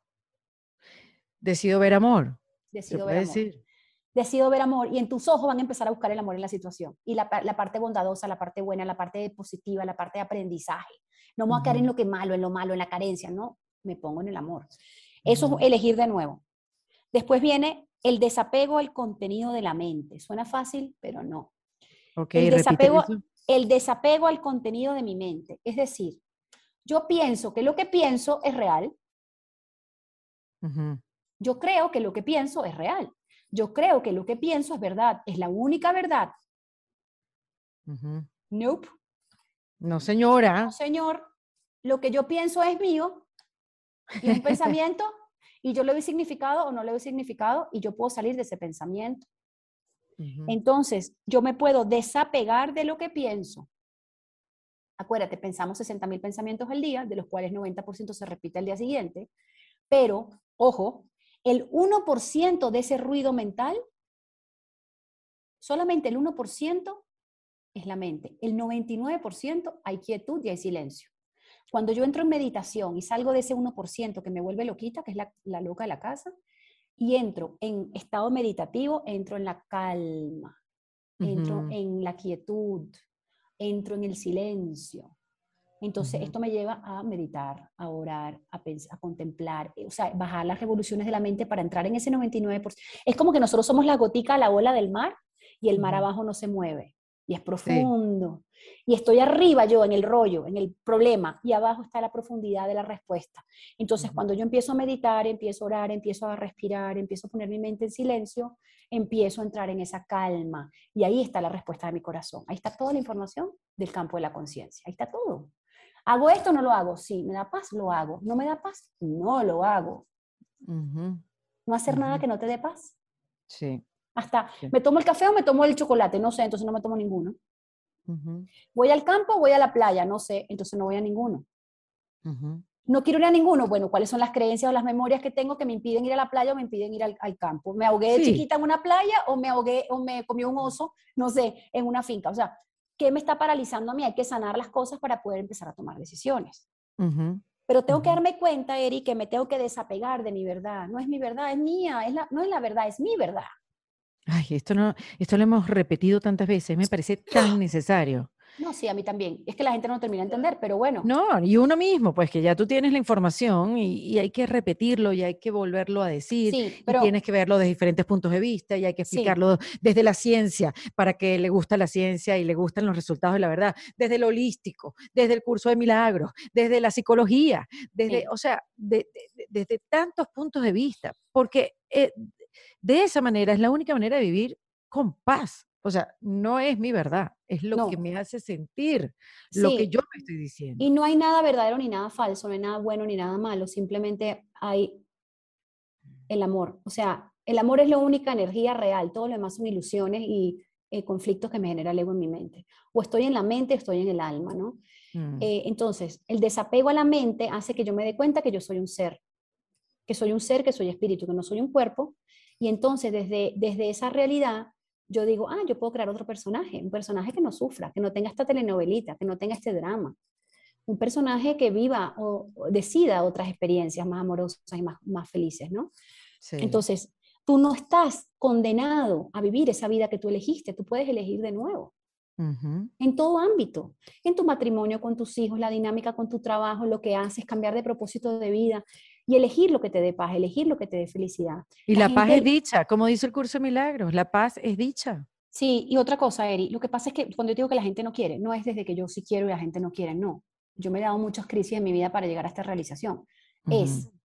decido ver amor, se
Decido ver
puede
amor.
decir.
Decido ver amor y en tus ojos van a empezar a buscar el amor en la situación. Y la parte bondadosa, la parte buena, la parte positiva, la parte de aprendizaje. No me voy a caer en
Ujú,
lo que es malo, en la carencia, no, me pongo en el amor. Eso
ujú.
es elegir de nuevo. Después viene el desapego al contenido de la mente. Suena fácil, pero no.
Ok,
El
repite
desapego,
eso.
el desapego al contenido de mi mente. Es decir, yo pienso que lo que pienso es real.
Ujú,
Yo creo que lo que pienso es real. Yo creo que lo que pienso es verdad. Es la única verdad.
ujú.
Nope.
No,
No,
señora.
señor. Lo que yo pienso es mío y es un pensamiento y yo le doy significado o no le doy significado y yo puedo salir de ese pensamiento.
Ujú,
Entonces, yo me puedo desapegar de lo que pienso. Acuérdate, pensamos 60.000 pensamientos al día, de los cuales 90% se repite al día siguiente, pero, ojo, el 1% de ese ruido mental, solamente el 1% es la mente. El 99% hay quietud y hay silencio. Cuando yo entro en meditación y salgo de ese 1% que me vuelve loquita, que es la loca de la casa, y entro en estado meditativo, entro en la calma, entro
ujú,
en la quietud, entro en el silencio. Entonces,
ujú.
esto me lleva a meditar, a orar, a pensar, a contemplar, o sea, bajar las revoluciones de la mente para entrar en ese 99%. Es como que nosotros somos la gotica a la ola del mar y el mar
Ujú.
abajo no se mueve y es
Sí.
profundo. Y estoy arriba yo en el rollo, en el problema, y abajo está la profundidad de la respuesta. Entonces,
Ujú.
cuando yo empiezo a meditar, empiezo a orar, empiezo a respirar, empiezo a poner mi mente en silencio, empiezo a entrar en esa calma. Y ahí está la respuesta de mi corazón. Ahí está toda la información del campo de la conciencia. Ahí está todo. ¿Hago esto o no lo hago? Sí. ¿Me da paz? Lo hago. ¿No me da paz? No lo hago.
Ujú,
No hacer nada
ujú.
que no te dé paz.
Sí,
Hasta,
sí.
¿me tomo el café o me tomo el chocolate? No sé, entonces no me tomo ninguno.
Ujú,
¿Voy al campo o voy a la playa? No sé, entonces no voy a ninguno.
ujú.
No quiero ir a ninguno. Bueno, ¿cuáles son las creencias o las memorias que tengo que me impiden ir a la playa o me impiden ir al campo? ¿Me ahogué de
Sí.
chiquita en una playa o me ahogué o me comió un oso, no sé, en una finca? O sea, ¿qué me está paralizando a mí? Hay que sanar las cosas para poder empezar a tomar decisiones.
Ujú,
Pero tengo que
ujú.
darme cuenta, Eri, que me tengo que desapegar de mi verdad. No es mi verdad, es mía. No es la verdad, es mi verdad.
Ay, esto lo hemos repetido tantas veces, me parece tan necesario.
No, sí, a mí también. Es que la gente no termina de entender, pero bueno.
No, y uno mismo, pues que ya tú tienes la información y hay que repetirlo y hay que volverlo a decir
Sí,
y
pero
tienes que verlo desde diferentes puntos de vista y hay que
sí,
explicarlo desde la ciencia para que le gusta la ciencia y le gustan los resultados de la verdad, desde lo holístico, desde el curso de milagros, desde la psicología, desde,
sí.
o sea, desde tantos puntos de vista, porque de esa manera es la única manera de vivir con paz. O sea, no es mi verdad, es lo que
No,
me hace sentir, lo que
sí.
yo me estoy
Y
diciendo.
no hay nada verdadero ni nada falso, no hay nada bueno ni nada malo, simplemente hay el amor. O sea, el amor es la única energía real, todo lo demás son ilusiones y conflictos que me genera el ego en mi mente. O estoy en la mente o estoy en el alma, ¿no?
Mm.
Entonces, el desapego a la mente hace que yo me dé cuenta que yo soy un ser, que soy un ser, que soy espíritu, que no soy un cuerpo. Y entonces, desde esa realidad, yo digo, ah, yo puedo crear otro personaje, un personaje que no sufra, que no tenga esta telenovelita, que no tenga este drama, un personaje que viva o decida otras experiencias más amorosas y más felices, ¿no?
Sí.
Entonces, tú no estás condenado a vivir esa vida que tú elegiste, tú puedes elegir de nuevo,
Ujú.
en todo ámbito, en tu matrimonio, con tus hijos, la dinámica con tu trabajo, lo que haces, cambiar de propósito de vida y elegir lo que te dé paz, elegir lo que te dé felicidad.
Y
La
la paz es
gente,
dicha, como dice el curso de milagros, la paz es dicha.
sí, y otra cosa, Eri, lo que pasa es que cuando yo digo que la gente no quiere, no es desde que yo sí quiero y la gente no quiere, no. Yo me he dado muchas crisis en mi vida para llegar a esta realización.
Ujú.
Es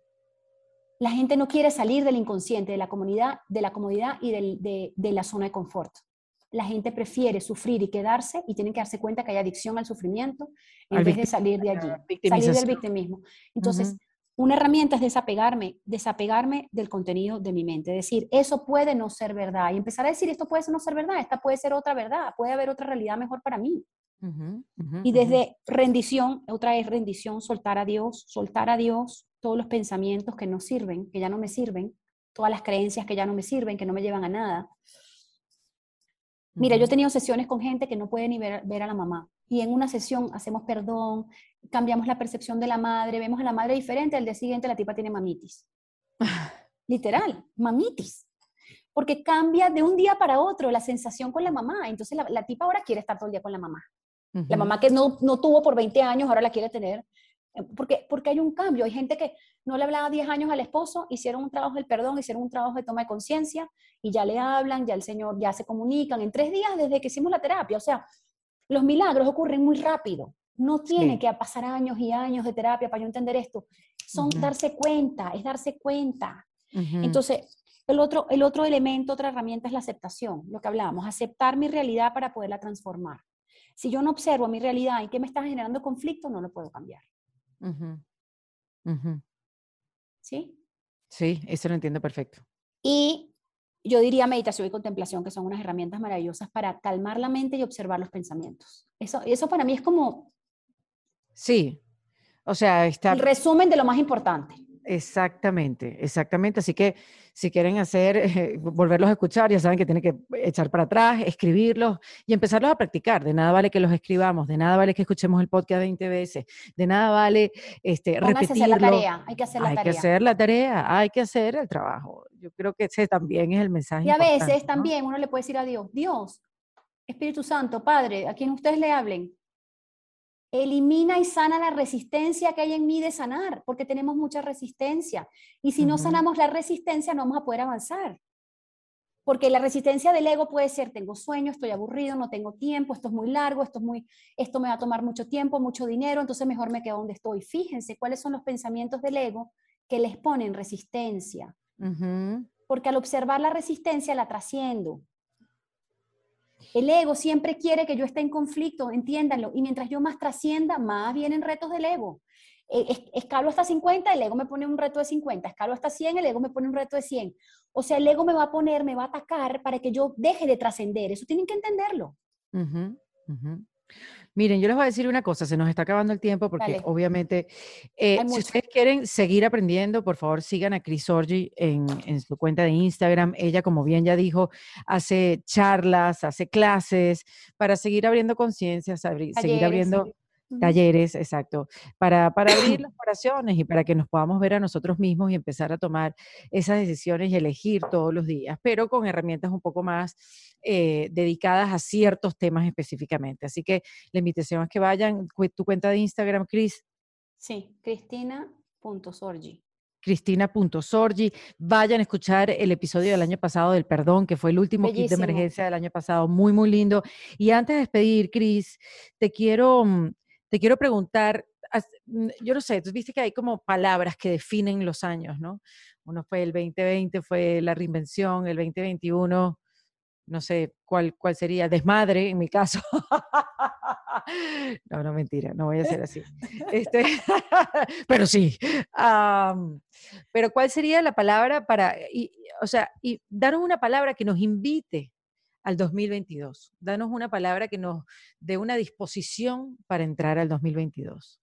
la gente no quiere salir del inconsciente, de la comodidad y de la zona de confort. La gente prefiere sufrir y quedarse y tienen que darse cuenta que hay adicción al sufrimiento en
Al
vez de salir de
a la
allí, salir del
victimización.
victimismo. Entonces,
Ujú,
una herramienta es desapegarme del contenido de mi mente, decir, eso puede no ser verdad y empezar a decir, esto puede no ser verdad, esta puede ser otra verdad, puede haber otra realidad mejor para mí.
ujú, ujú,
Y
ujú.
desde rendición, otra vez rendición, soltar a Dios todos los pensamientos que no sirven, que ya no me sirven, todas las creencias que ya no me sirven, que no me llevan a nada. Mira, yo he
Ujú.
tenido sesiones con gente que no puede ni ver a la mamá. Y en una sesión hacemos perdón, cambiamos la percepción de la madre, vemos a la madre diferente, al día siguiente la tipa tiene mamitis. Literal, mamitis. Porque cambia de un día para otro la sensación con la mamá. Entonces la tipa ahora quiere estar todo el día con la mamá. La
Ujú.
mamá que no tuvo por 20 años, ahora la quiere tener. Porque hay un cambio. Hay gente que no le hablaba 10 años al esposo, hicieron un trabajo del perdón, hicieron un trabajo de toma de conciencia y ya le hablan, ya el Señor, ya se comunican en 3 días desde que hicimos la terapia. O sea, los milagros ocurren muy rápido. No tiene
Sí.
que pasar años y años de terapia para yo entender esto. Son
Ujú,
darse cuenta, es darse cuenta.
ujú.
Entonces, el otro elemento, otra herramienta es la aceptación, lo que hablábamos, aceptar mi realidad para poderla transformar. Si yo no observo mi realidad y qué me está generando conflicto, no lo puedo cambiar.
Ujú, ujú.
¿Sí?
Sí, eso lo entiendo perfecto.
Y yo diría meditación y contemplación, que son unas herramientas maravillosas para calmar la mente y observar los pensamientos. Eso para mí es como
Sí, o sea,
el
está
resumen de lo más importante.
exactamente, exactamente. Así que si quieren hacer, volverlos a escuchar, ya saben que tienen que echar para atrás, escribirlos y empezarlos a practicar. De nada vale que los escribamos, de nada vale que escuchemos el podcast 20 veces, de nada vale
Pónganse a hacer la
repetirlo.
tarea, hay que hacer la
Hay que
tarea.
hacer la tarea, hay que hacer el trabajo. Yo creo que ese también es el mensaje
Y a
importante,
veces
¿no?
también uno le puede decir a Dios, Dios, Espíritu Santo, Padre, a quien ustedes le hablen, elimina y sana la resistencia que hay en mí de sanar, porque tenemos mucha resistencia. Y si no
Ujú,
sanamos la resistencia, no vamos a poder avanzar. Porque la resistencia del ego puede ser, tengo sueño, estoy aburrido, no tengo tiempo, esto es muy largo, esto me va a tomar mucho tiempo, mucho dinero, entonces mejor me quedo donde estoy. Fíjense cuáles son los pensamientos del ego que les ponen resistencia.
ujú,
Porque al observar la resistencia la trasciendo. El ego siempre quiere que yo esté en conflicto, entiéndanlo, y mientras yo más trascienda, más vienen retos del ego. Escalo hasta 50, el ego me pone un reto de 50, escalo hasta 100, el ego me pone un reto de 100. O sea, el ego me va a atacar para que yo deje de trascender, eso tienen que entenderlo.
ujú. Ujú. Miren, yo les voy a decir una cosa, se nos está acabando el tiempo porque
Dale,
obviamente,
hay
si
mucho.
ustedes quieren seguir aprendiendo, por favor sigan a Chris Orgi en su cuenta de Instagram. Ella, como bien ya dijo, hace charlas, hace clases para seguir abriendo conciencia, seguir
Talleres.
abriendo
Ujú.
talleres, exacto, para abrir las corazones y para que nos podamos ver a nosotros mismos y empezar a tomar esas decisiones y elegir todos los días, pero con herramientas un poco más dedicadas a ciertos temas específicamente. Así que la invitación es que vayan, tu cuenta de Instagram,
Sí, Cristina.sorgi.
Cristina.sorgi, vayan a escuchar el episodio del año pasado del perdón, que fue el último kit de
Bellísimo.
emergencia del año pasado, muy, muy lindo. Y antes de despedir, Cris, te quiero, te quiero preguntar, yo no sé, tú viste que hay como palabras que definen los años, ¿no? Uno fue el 2020, fue la reinvención, el 2021 no sé cuál sería, desmadre en mi caso. No, no, mentira, no voy a ser así. Este, pero sí. Pero ¿cuál sería la palabra para, o sea, y danos una palabra que nos invite al 2022? Danos una palabra que nos dé una disposición para entrar al 2022.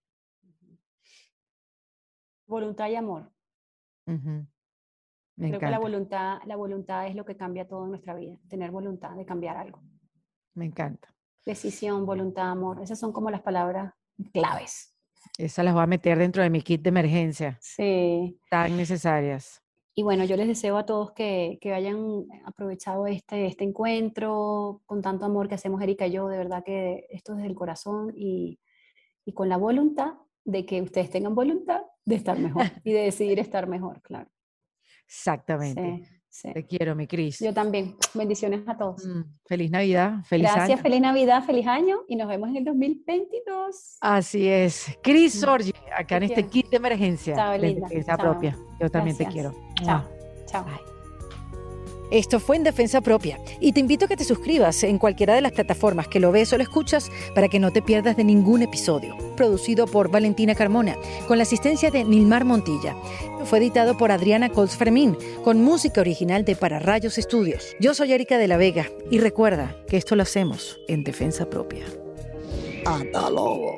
Voluntad y amor.
Ujú, me
Creo que
encanta,
la voluntad es lo que cambia todo en nuestra vida. Tener voluntad de cambiar algo.
me encanta.
Decisión, voluntad, amor. Esas son como las palabras claves.
Esas las voy a meter dentro de mi kit de emergencia,
Sí.
tan necesarias.
Y bueno, yo les deseo a todos que hayan aprovechado este encuentro con tanto amor que hacemos Erika y yo. De verdad que esto es desde el corazón y con la voluntad de que ustedes tengan voluntad de estar mejor y de decidir estar mejor, claro.
Exactamente.
Sí, sí.
Te quiero, mi Cris.
Yo también. Bendiciones a todos.
Feliz Navidad, feliz
Gracias,
año.
feliz Navidad, feliz año y nos vemos en el 2022.
Así es. Cris Sorgi, acá
Te
en este
quiero.
kit de emergencia
Chao,
de
linda.
defensa
Chao.
propia. Yo también te
Gracias.
quiero.
Chao. Chao.
Esto fue En Defensa Propia y te invito a que te suscribas en cualquiera de las plataformas que lo ves o lo escuchas para que no te pierdas de ningún episodio. Producido por Valentina Carmona, con la asistencia de Nilmar Montilla. Fue editado por Adriana Colts Fermín, con música original de Para Rayos Estudios. Yo soy Erika de la Vega y recuerda que esto lo hacemos en Defensa Propia.
Hasta luego.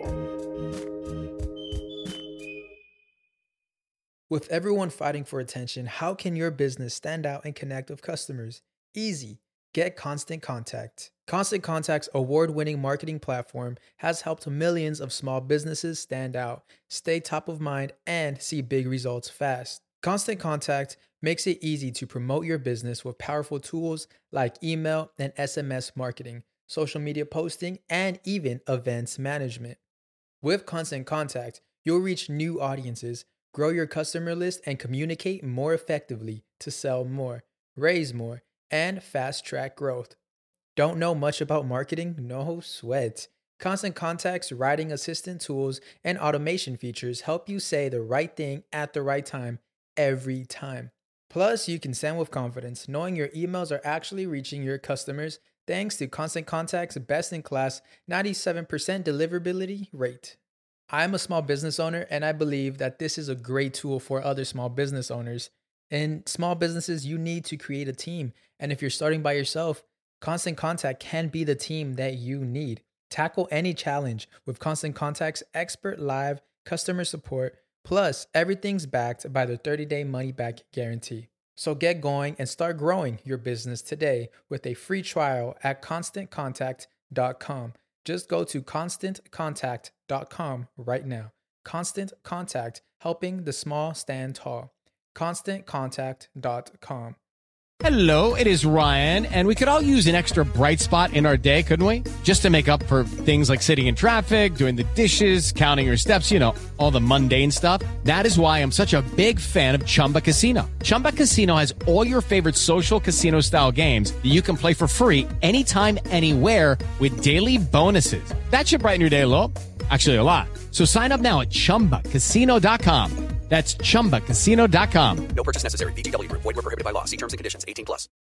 With everyone fighting for attention, how can your business stand out and connect with customers? Easy. Get Constant Contact. Constant Contact's award-winning marketing platform has helped millions of small businesses stand out, stay top of mind, and see big results fast. Constant Contact makes it easy to promote your business with powerful tools like email and SMS marketing, social media posting, and even events management. With Constant Contact, you'll reach new audiences, grow your customer list, and communicate more effectively to sell more, raise more, and fast track growth. Don't know much about marketing? No sweat. Constant Contact's writing assistant tools and automation features help you say the right thing at the right time every time. Plus, you can send with confidence, knowing your emails are actually reaching your customers thanks to Constant Contact's best-in-class 97% deliverability rate. I'm a small business owner, and I believe that this is a great tool for other small business owners. In small businesses, you need to create a team. And if you're starting by yourself, Constant Contact can be the team that you need. Tackle any challenge with Constant Contact's expert live customer support. Plus, everything's backed by the 30-day money-back guarantee. So get going and start growing your business today with a free trial at ConstantContact.com. Just go to ConstantContact.com right now. Constant Contact, helping the small stand tall. ConstantContact.com.
Hello, it is Ryan, and we could all use an extra bright spot in our day, couldn't we? Just to make up for things like sitting in traffic, doing the dishes, counting your steps, you know, all the mundane stuff. That is why I'm such a big fan of Chumba Casino. Chumba Casino has all your favorite social casino-style games that you can play for free anytime, anywhere with daily bonuses. That should brighten your day a little. Actually, a lot. So sign up now at ChumbaCasino.com. That's ChumbaCasino.com.
No purchase necessary. VGW Group. Void where prohibited by law. See terms and conditions. 18+.